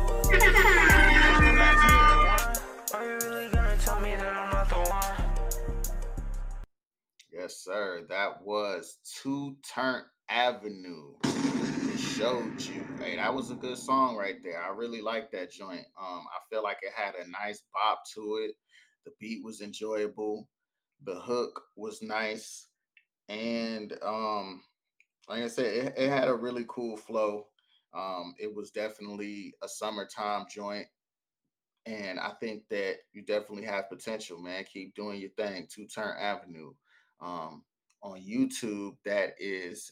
was. Are you really gonna tell me that I'm not the one? Yes, sir. That was Two Turn Avenue. Showed You. Hey, that was a good song right there. I really like that joint. I feel like it had a nice bop to it. The beat was enjoyable. The hook was nice. And like I said, it had a really cool flow. It was definitely a summertime joint. And I think that you definitely have potential, man. Keep doing your thing. Two Turn Avenue. On YouTube, that is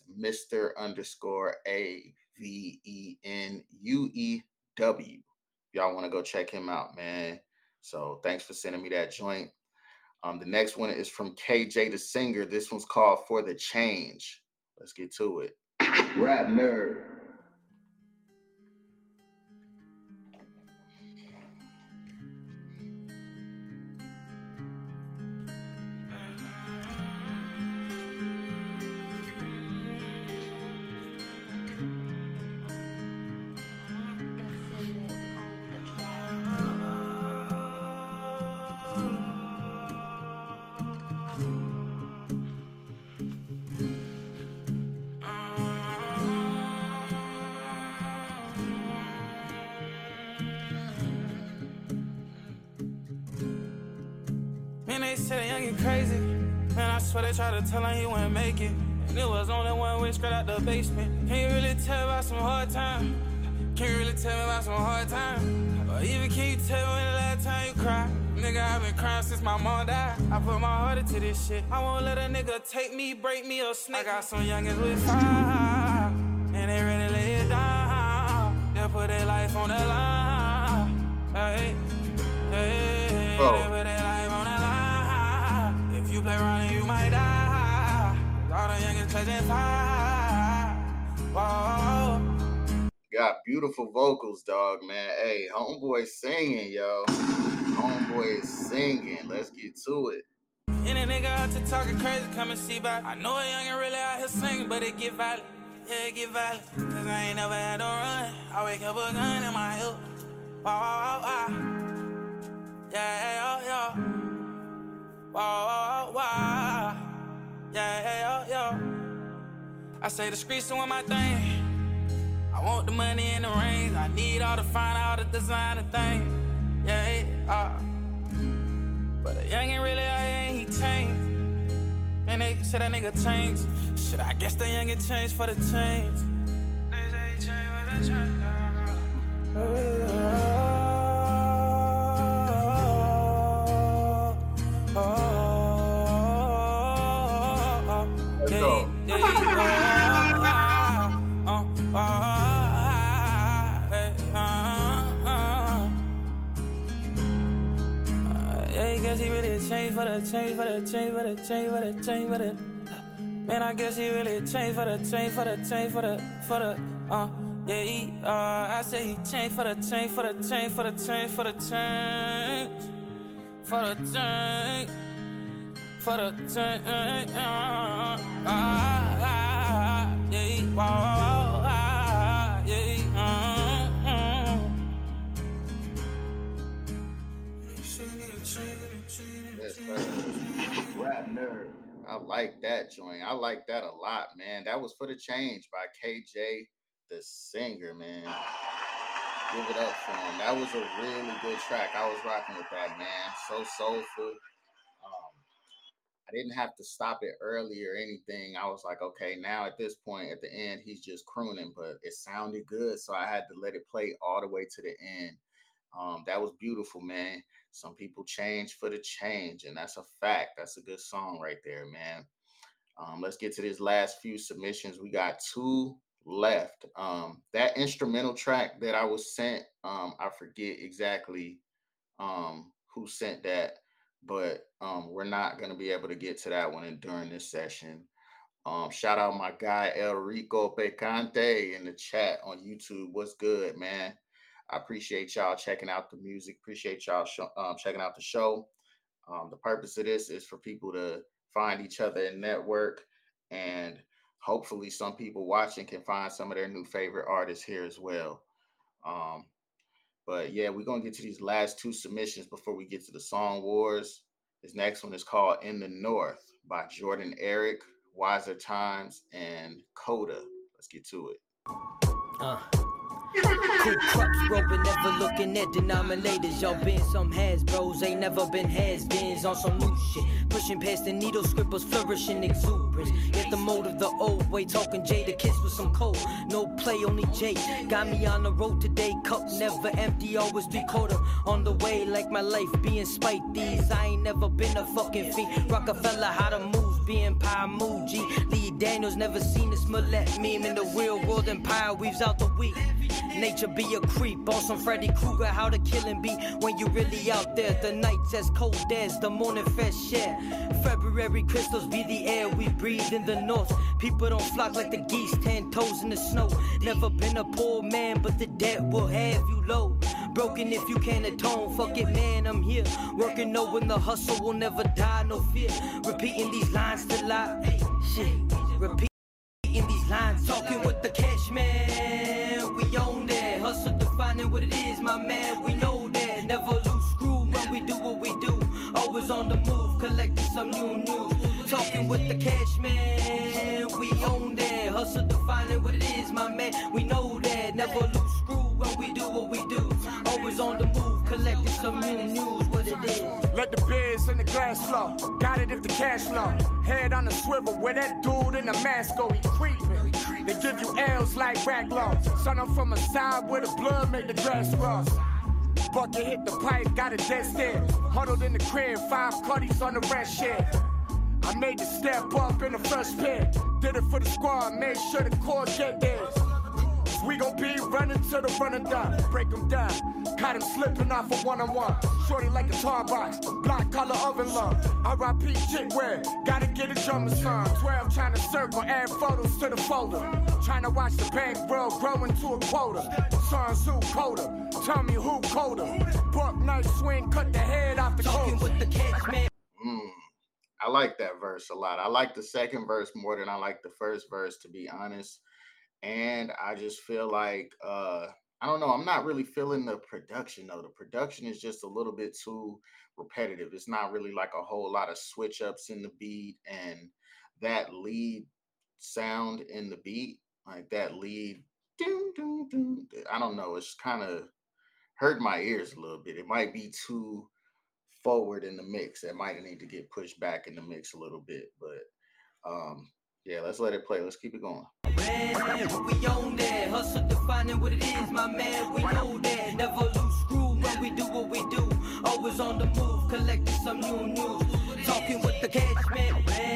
Mr_AVENUEW. Y'all want to go check him out, man. So thanks for sending me that joint. The next one is from KJ the Singer. This one's called For the Change. Let's get to it. Rap Nerd. Man, they said young and crazy. Man, I swear they tried to tell him he wouldn't make it. And it was only one way straight out the basement. Can you really tell about some hard time? Can you really tell me about some hard time? Or even can you tell me when the last time you cried? Nigga, I've been crying since my mom died. I put my heart into this shit. I won't let a nigga take me, break me, or snake. I got some youngins with fire, and they ready to lay it down. They'll put their life on the line. Hey, hey, they put their life on the line. If you play around, you might die. All the youngins catching fire. Beautiful vocals, dog, man. Hey, homeboy singing, yo. Homeboy is singing. Let's get to it. Any nigga out to talking crazy, come and see back. I know a youngin' really out here singing, but it get violent. Yeah, it get violent. Cause I ain't never had no run. I wake up a gun in my hip. Wow, wow, wow, wow. Yeah, yo, yo. Wow, wow, wow. Yeah, yo, yo. I say the streets doing my thing. I want the money and the rings. I need all to find out the design of things. Yeah, but a youngin' really out here ain't he changed. And they say that nigga changed. Shit, I guess the youngin' changed for the change. They say he changed for the change. Let's go. He really changed for the change, for the change, for the change, for the change, for the. Man, I guess he really changed for the change, for the change, for the. Yeah, he, I say he changed for the change, for the change, for the change, for the change, for the change, for the change. Yeah, he, wow, yeah, he, Rap nerd. I like that joint. I like that a lot, man. That was For the Change by KJ, the singer, man. Give it up for him. That was a really good track. I was rocking with that, man. So soulful. I didn't have to stop it early or anything. I was like, okay, now at this point, at the end, he's just crooning, but it sounded good, so I had to let it play all the way to the end. That was beautiful, man. Some people change for the change, and that's a fact. That's a good song right there, man. Let's get to these last few submissions. We got 2 left. That instrumental track that I was sent, I forget exactly who sent that, but we're not going to be able to get to that one during this session. Shout out my guy El Rico Pecante in the chat on YouTube. What's good, man? I appreciate y'all checking out the music. Appreciate y'all checking out the show. The purpose of this is for people to find each other and network, and hopefully some people watching can find some of their new favorite artists here as well. But yeah, we're going to get to these last 2 submissions before we get to the Song Wars. This next one is called In the North by Jordan Eric, Wiser Times, and Coda. Let's get to it. Cool crops roping, never looking at denominators. Y'all been some has-bros, ain't never been has-beens on some new shit. Pushing past the needle, scribbles flourishing exuberance. Get the mode of the old way, talking Jada Kiss with some cold. No play, only Jay. Got me on the road today, cup never empty, always 3/4 on the way. Like my life being spite these, I ain't never been a fucking fiend. Rockefeller, how to move, being Pi Muji. Lee Daniels, never seen a Smollett meme. In the real world, empire weaves out the weak. Nature be a creep on some Freddy Krueger, how the killing be when you really out there. The nights as cold as the morning fresh air. February crystals be the air we breathe in the north. People don't flock like the geese, 10 toes in the snow. Never been a poor man, but the debt will have you low. Broken if you can't atone, fuck it man, I'm here. Working knowing the hustle will never die, no fear. Repeating these lines till I, shit, repeating these lines, talking with the cash man. We own that, hustle defining what it is, my man, we know that. Never lose screw when we do what we do. Always on the move, collecting some new news. Talking with the cash man, we own that. Hustle defining what it is, my man, we know that. Never lose screw when we do what we do. Always on the move, collecting some new news, what it is. Let the beers in the glass flow. Got it if the cash flow. Head on the swivel where that dude in the mask go, he creeping. They give you L's like rack laws. Son, I'm from a side where the blood make the grass cross. Bucket hit the pipe, got a dead stare. Huddled in the crib, 5 cutties on the red shit. I made the step up in the first pit. Did it for the squad, made sure the core get theirs. We gon' be running till the running down. Break them down, caught him slipping off a one-on-one. Shorty like a tar box, black collar oven love. R.I.P. chickwear, gotta get a drummer son. 12 trying to circle, add photos to the folder. Trying to watch the bankroll grow into a quota. Sons who colder, tell me who colder. Pork knife swing, cut the head off the coat. With the catch, man. I like that verse a lot. I like the second verse more than I like the first verse, to be honest. And I just feel like, I don't know, I'm not really feeling the production, though. The production is just a little bit too repetitive. It's not really like a whole lot of switch ups in the beat, and that lead sound in the beat, like that lead, doo, doo, doo, I don't know, it's kind of hurt my ears a little bit. It might be too forward in the mix. It might need to get pushed back in the mix a little bit, but yeah, let's let it play. Let's keep it going. We own that, hustle defining what it is, my man, we know that. Never lose screw when we do what we do. Always on the move, collecting some new news. Talking with the catch, man.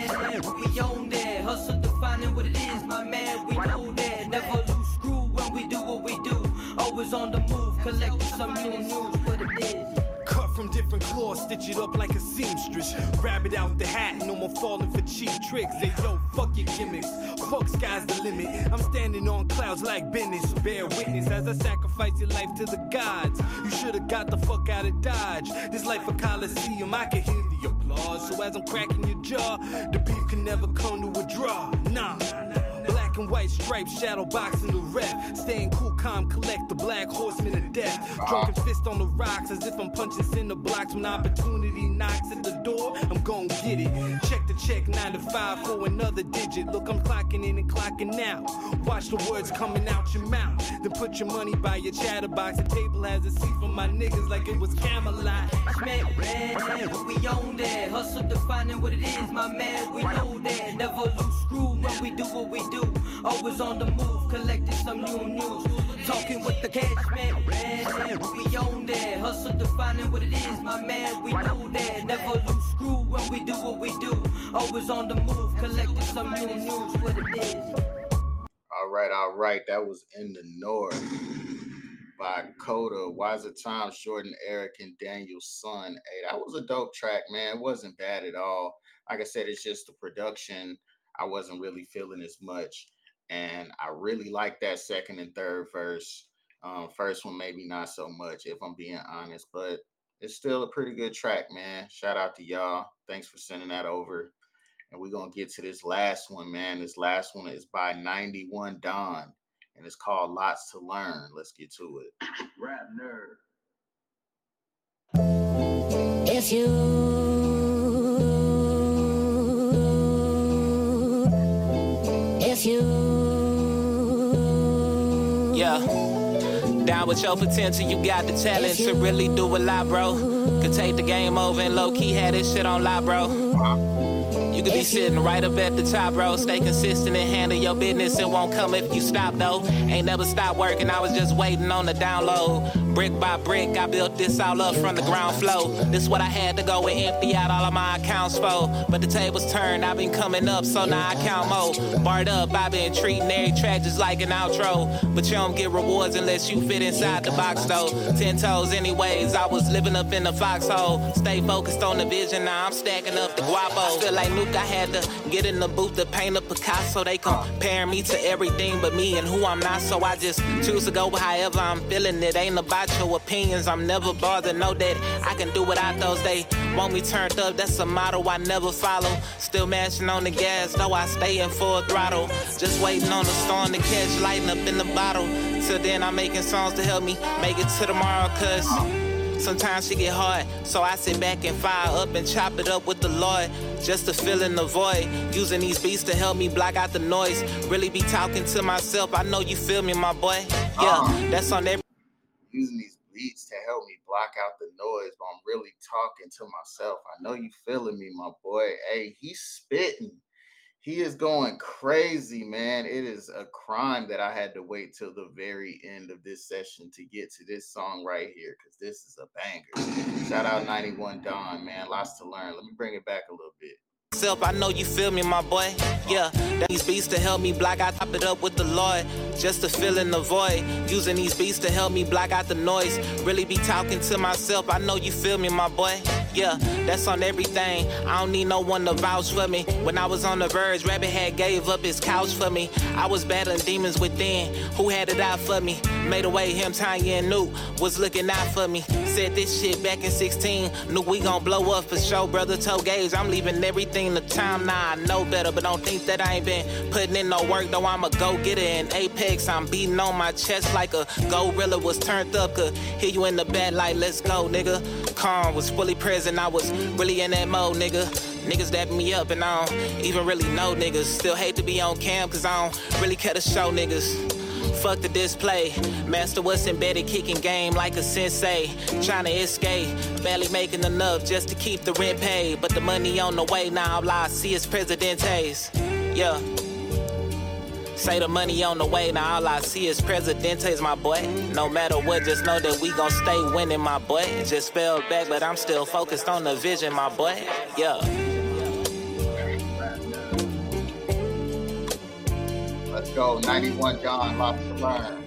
We own that, hustle defining what it is, my man, we know that. Never lose screw when we do what we do. Always on the move, collecting some new news. What it is. Cut from different claws, stitch it up like a seamstress. Grab it out the hat, no more falling for cheap tricks. Hey yo, fuck your gimmicks, fuck sky's the limit. I'm standing on clouds like business. Bear witness as I sacrifice your life to the gods. You should've got the fuck out of Dodge. This life a coliseum, I can hear the applause. So as I'm cracking your jaw, the beef can never come to a draw. Nah. Black and white stripes, shadow boxing the rep. Staying cool, calm, collect the black horseman of death. Drunken fist on the rocks as if I'm punching cinder blocks. When opportunity knocks at the door, I'm gon' get it. Check the check, 9 to 5 for another digit. Look, I'm clocking in and clocking out. Watch the words coming out your mouth. Then put your money by your chatterbox. The table has a seat for my niggas like it was Camelot. Smack red, we own that. Hustle defining what it is, my man, we know that. Never lose screw when we do what we do. Always on the move, collecting some new news. Talking with the catch, man. We own that. Hustle defining what it is, my man, we know that. Never lose screw when we do what we do. Always on the move, collecting some new news. What it is. All right. That was In the North by Coda, Wiser Times, Jordan, Eric, and Daniel Son. Hey, that was a dope track, man. It wasn't bad at all. Like I said, it's just the production I wasn't really feeling as much. And I really like that second and third verse. First one, maybe not so much, if I'm being honest, but it's still a pretty good track, man. Shout out to y'all. Thanks for sending that over. And we're going to get to this last one, man. This last one is by 91 Don, and it's called Lots to Learn. Let's get to it. Rap Nerd. If you Yeah, down with your potential, you got the talent to really do a lot, bro. Could take the game over and low-key have this shit on lock, bro. You could be sitting right up at the top, bro. Stay consistent and handle your business. It won't come if you stop, though. Ain't never stopped working, I was just waiting on the download. Brick by brick, I built this all up from the ground floor. This what I had to go and empty out all of my accounts for. But the tables turned, I've been coming up, so now I count more. Barred up, I've been treating every track just like an outro. But you don't get rewards unless you fit inside the box, though. 10 toes anyways, I was living up in the foxhole. Stay focused on the vision, now I'm stacking up the guapo. I feel like Nuke, I had to get in the booth to paint a Picasso. They compare me to everything but me and who I'm not, so I just choose to go however I'm feeling. It ain't about your opinions, I'm never bothered. Know that I can do without those. They want me turned up, that's a motto I never follow. Still mashing on the gas, though I stay in full throttle. Just waiting on the storm to catch, lighting up in the bottle. Till then I'm making songs to help me make it to tomorrow, cause sometimes she get hard, so I sit back and fire up and chop it up with the Lord, just to fill in the void. Using these beats to help me block out the noise. Really be talking to myself, I know you feel me, my boy. Yeah, that's on every. Using these beats to help me block out the noise, but I'm really talking to myself. I know you feeling me, my boy. Hey, he's spitting. He is going crazy, man. It is a crime that I had to wait till the very end of this session to get to this song right here, because this is a banger. Shout out 91 Don, man. Lots to learn. Let me bring it back a little bit. myself, I know you feel me, my boy. Yeah, these beats to help me block out, top it up with the Lord, just to fill in the void. Using these beats to help me block out the noise. Really be talking to myself, I know you feel me, my boy. Yeah, that's on everything. I don't need no one to vouch for me. When I was on the verge, Rabbit had gave up his couch for me. I was battling demons within. Who had it out for me? Made away him, Tanya and Nuke was looking out for me. Said this shit back in 16. Knew we gon' blow up for sure, brother. Told Gage I'm leaving everything to time. Now I know better, but don't think that I ain't been putting in no work. Though I'm a go-getter in Apex. I'm beating on my chest like a gorilla was turned up. Could hear you in the back like, let's go, nigga. Calm was fully present. I was really in that mode, nigga. Niggas dapping me up and I don't even really know niggas. Still hate to be on cam cause I don't really care to show niggas. Fuck the display. Master what's embedded, kicking game like a sensei. Trying to escape, barely making enough just to keep the rent paid. But the money on the way now, all I see is Presidentes. Yeah. Say the money on the way, now all I see is Presidentes, my boy. No matter what, just know that we gon' stay winning, my boy. Just fell back, but I'm still focused on the vision, my boy. Yeah. Let's go, 91 John, lots to learn.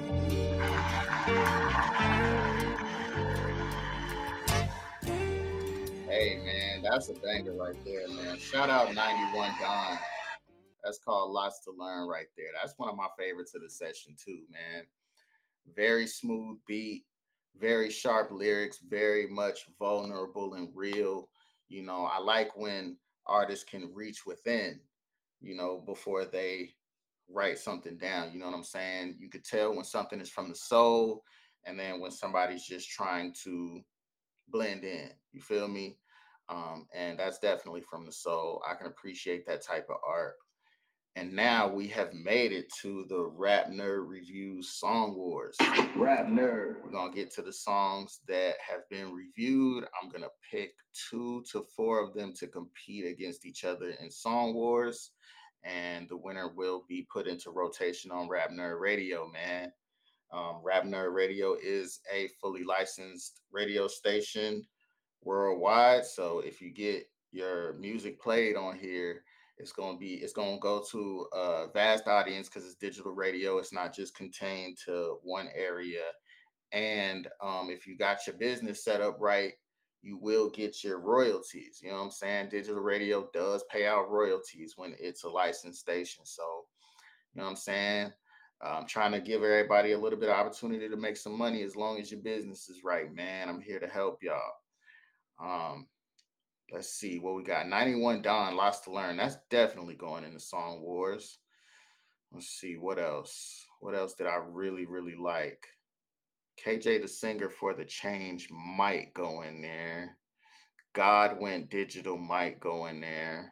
Hey, man, that's a banger right there, man. Shout out 91 John. That's called Lots to Learn right there. That's one of my favorites of the session too, man. Very smooth beat, very sharp lyrics, very much vulnerable and real. You know, I like when artists can reach within, you know, before they write something down. You know what I'm saying? You could tell when something is from the soul and then when somebody's just trying to blend in. You feel me? And that's definitely from the soul. I can appreciate that type of art. And now we have made it to the Rap Nerd Reviews Song Wars. Rap Nerd. We're going to get to the songs that have been reviewed. I'm going to pick 2 to 4 of them to compete against each other in Song Wars. And the winner will be put into rotation on Rap Nerd Radio, man. Rap Nerd Radio is a fully licensed radio station worldwide. So if you get your music played on here, it's going to go to a vast audience because it's digital radio. It's not just contained to one area. And if you got your business set up right, you will get your royalties. You know what I'm saying? Digital radio does pay out royalties when it's a licensed station. So, you know what I'm saying? I'm trying to give everybody a little bit of opportunity to make some money as long as your business is right, man. I'm here to help y'all. Let's see what we got. 91 Don, Lots to Learn. That's definitely going in the Song Wars. Let's see what else. What else did I really, really like? KJ the Singer for the Change might go in there. God Went Digital might go in there.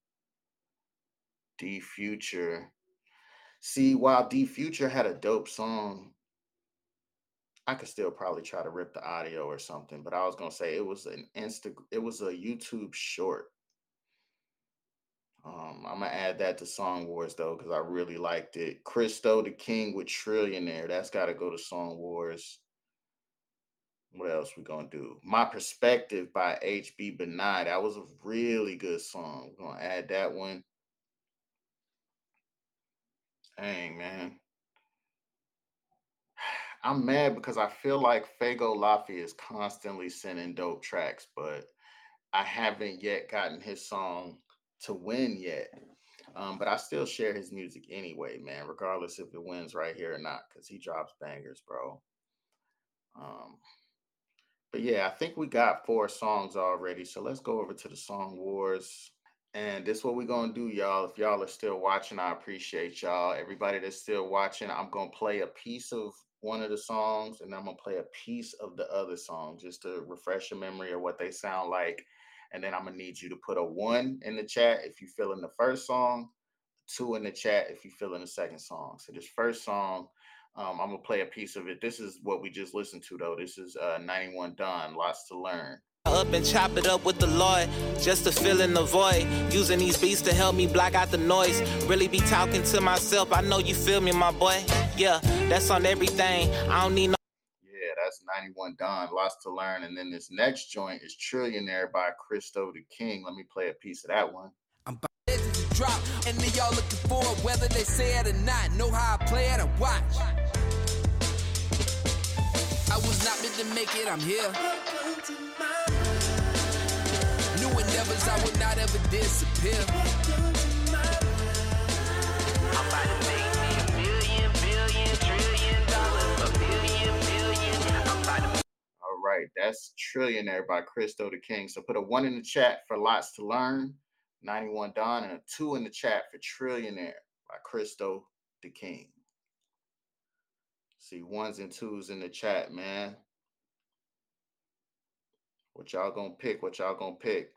D Future. See, while D Future had a dope song, I could still probably try to rip the audio or something, but I was gonna say it was a YouTube short. I'm gonna add that to Song Wars though, because I really liked it. Christo the King with Trillionaire. That's gotta go to Song Wars. What else we gonna do? My Perspective by HB Benai. That was a really good song. We're gonna add that one. Dang, man. I'm mad because I feel like Fago Lafi is constantly sending dope tracks, but I haven't yet gotten his song to win yet. But I still share his music anyway, man, regardless if it wins right here or not, because he drops bangers, bro. But yeah, I think we got 4 songs already. So let's go over to the Song Wars. And this is what we're going to do, y'all. If y'all are still watching, I appreciate y'all. Everybody that's still watching, I'm going to play a piece of one of the songs, and I'm going to play a piece of the other song just to refresh your memory of what they sound like. And then I'm going to need you to put a 1 in the chat if you feel in the first song, 2 in the chat if you feel in the second song. So this first song, I'm going to play a piece of it. This is what we just listened to, though. This is 91 Don, Lots to Learn. Up and chop it up with the Lord, just to fill in the void. Using these beats to help me block out the noise. Really be talking to myself. I know you feel me, my boy. Yeah, that's on everything. I don't need no. Yeah, that's 91 Don, Lots to Learn. And then this next joint is Trillionaire by Christo the King. Let me play a piece of that one. I'm drop. And they all looking for it, whether they say it or not. Know how I play it and watch. I was not meant to make it, I'm here. New endeavors, I would not ever disappear. I'm about to make me $1 billion, billion, trillion dollars. $1 billion, billion. I'm about to. All right, that's Trillionaire by Cristo the King. So put a 1 in the chat for Lots to Learn, 91 Don, and a 2 in the chat for Trillionaire by Cristo the King. See 1s and 2s in the chat, man. What y'all gonna pick? What y'all gonna pick?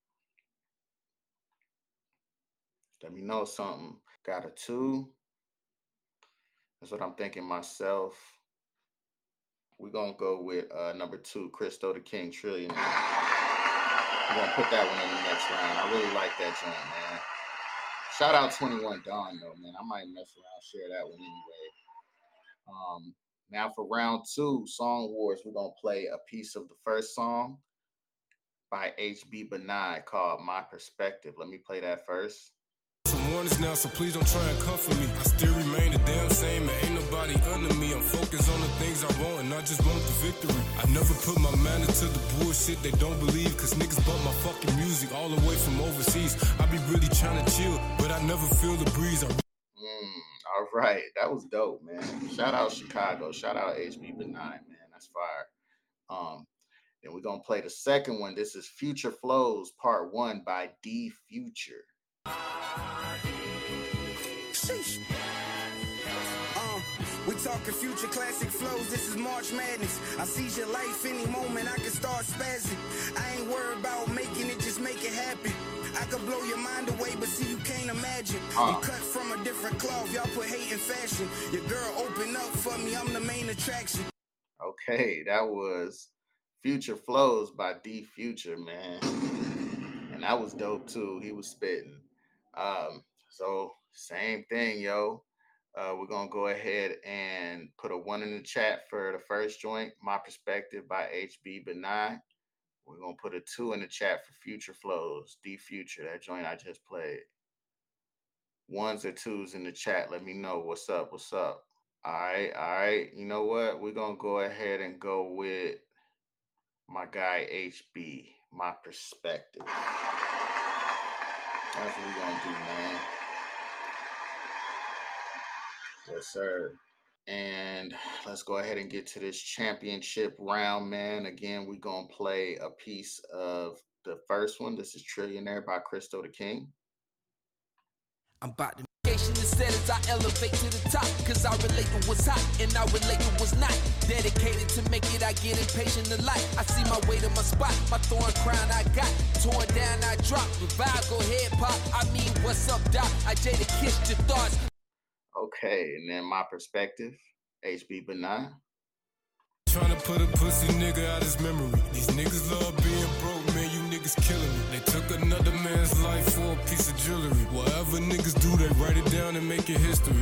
Let me know something. Got a 2. That's what I'm thinking myself. We're going to go with number 2, Cristo the King, Trillionaire. We're going to put that one in the next round. I really like that joint, man. Shout out 21 Dawn, though, man. I might mess around, share that one anyway. Now for round 2, Song Wars, we're going to play a piece of the first song by HB Benai called My Perspective. Let me play that first. Some warnings now, so please don't try and comfort me. I still remain the damn same, and ain't nobody under me. I'm focused on the things I want, and I just want the victory. I never put my man into the bullshit they don't believe, cause niggas bought my fucking music all the way from overseas. I be really trying to chill, but I never feel the breeze. All right, that was dope, man. Shout out Chicago. Shout out HB Benai, man. That's fire. Then we're gonna play the second one. This is Future Flows Part 1 by D Future. Sheesh. We talking future classic flows. This is March Madness. I seize your life any moment. I can start spazzing. I ain't worried about making it, just make it happen. I could blow your mind away, but see, you can't imagine. I'm cut from a different cloth. Y'all put hate in fashion. Your girl open up for me. I'm the main attraction. Okay, that was Future Flows by D Future, man. And that was dope too. He was spitting. So same thing, yo. We're gonna go ahead and put a 1 in the chat for the first joint, My Perspective by HB Benai. We're gonna put a 2 in the chat for Future Flows, D Future, that joint I just played. 1s or 2s in the chat. Let me know what's up. What's up? All right. You know what? We're gonna go ahead and go with my guy HB, My Perspective. That's what we're gonna do, man. Yes, sir. And let's go ahead and get to this championship round, man. Again, we're gonna play a piece of the first one. This is Trillionaire by Cristo the King. I'm about to instead as I elevate to the top, cause I relate to what's hot and I relate to what's not. Dedicated to make it, I get impatient to light. I see my way to my spot, my thorn crown I got. Torn down, I drop, revive, go ahead, pop. I mean, what's up, doc? I jaded kissed your thoughts. Okay, and then My Perspective, HB Benai. Trying to put a pussy nigga out his memory. These niggas love being broke, man, you niggas killing me. They took another man's life for a piece of jewelry. Whatever niggas do, they write it down and make it history.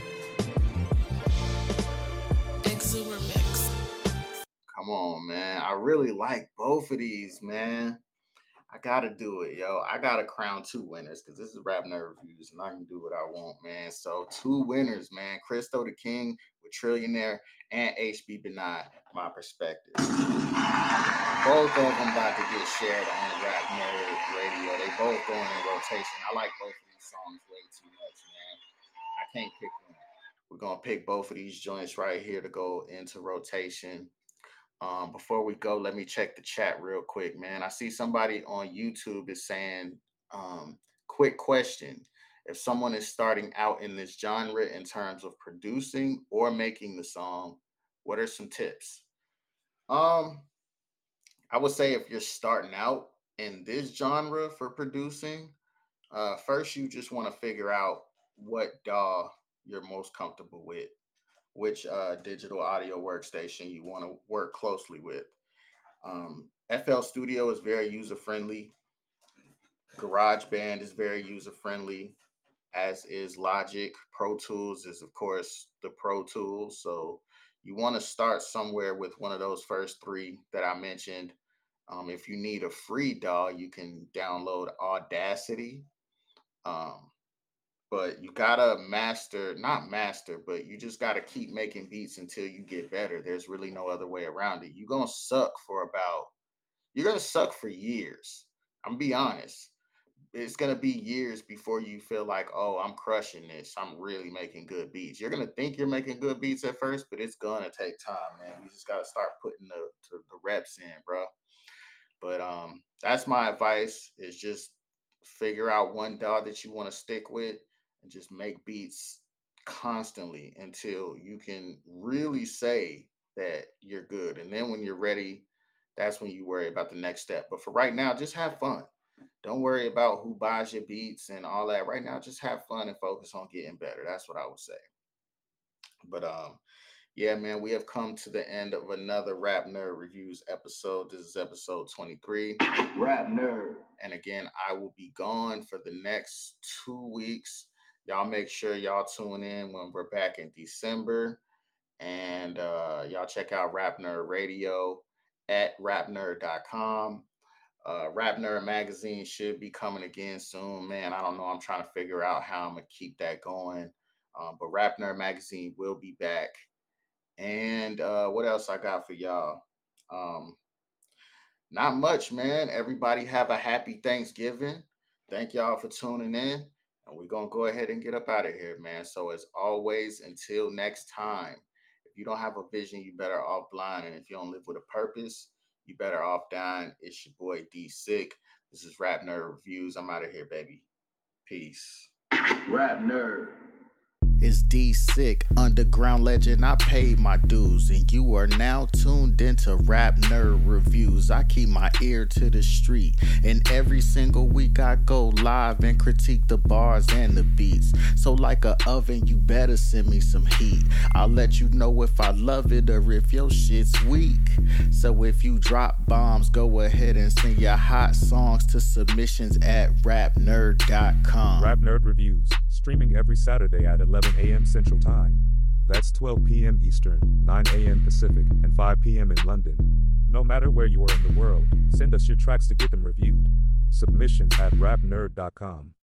Exuber Mix. Come on, man. I really like both of these, man. I gotta do it, yo. I gotta crown 2 winners because this is Rap Nerd Reviews and I can do what I want, man. So 2 winners, man. Cristo the King with Trillionaire and HB Benai, My Perspective. Both of them about to get shared on Rap Nerd Radio. They both going in rotation. I like both of these songs way too much, man. I can't pick one. We're gonna pick both of these joints right here to go into rotation. Before we go, let me check the chat real quick, man. I see somebody on YouTube is saying, quick question. If someone is starting out in this genre in terms of producing or making the song, what are some tips? I would say if you're starting out in this genre for producing, first you just want to figure out what DAW you're most comfortable with, which digital audio workstation you want to work closely with. FL Studio is very user-friendly. GarageBand is very user-friendly, as is Logic. Pro Tools is, of course, the Pro Tools. So you want to start somewhere with one of those first 3 that I mentioned. If you need a free DAW, you can download Audacity. but you gotta not master, but you just gotta keep making beats until you get better. There's really no other way around it. You're gonna suck for years. I'm gonna be honest. It's gonna be years before you feel like, oh, I'm crushing this. I'm really making good beats. You're gonna think you're making good beats at first, but it's gonna take time, man. You just gotta start putting the reps in, bro. But that's my advice, is just figure out one dog that you want to stick with and just make beats constantly until you can really say that you're good. And then when you're ready, that's when you worry about the next step. But for right now, just have fun. Don't worry about who buys your beats and all that. Right now, just have fun and focus on getting better. That's what I would say. But yeah, man, we have come to the end of another Rap Nerd Reviews episode. This is episode 23. Rap Nerd. And again, I will be gone for the next 2 weeks. Y'all make sure y'all tune in when we're back in December. And y'all check out Rap Nerd Radio at rapnerd.com. Rap Nerd Magazine should be coming again soon. Man, I don't know. I'm trying to figure out how I'm going to keep that going. But Rap Nerd Magazine will be back. And what else I got for y'all? Not much, man. Everybody have a happy Thanksgiving. Thank y'all for tuning in. And we're going to go ahead and get up out of here, man. So as always, until next time, if you don't have a vision, you better off blind. And if you don't live with a purpose, you better off dying. It's your boy D Sick. This is Rap Nerd Reviews. I'm out of here, baby. Peace. Rap Nerd. It's D Sick, underground legend. I paid my dues, and you are now tuned into Rap Nerd Reviews. I keep my ear to the street, and every single week I go live and critique the bars and the beats. So like a oven, you better send me some heat. I'll let you know if I love it or if your shit's weak. So if you drop bombs, go ahead and send your hot songs to submissions at rapnerd.com. Rap Nerd Reviews, streaming every Saturday at 11 a.m. Central Time. That's 12 p.m. Eastern, 9 a.m. Pacific, and 5 p.m. in London. No matter where you are in the world, send us your tracks to get them reviewed. Submissions at rapnerd.com.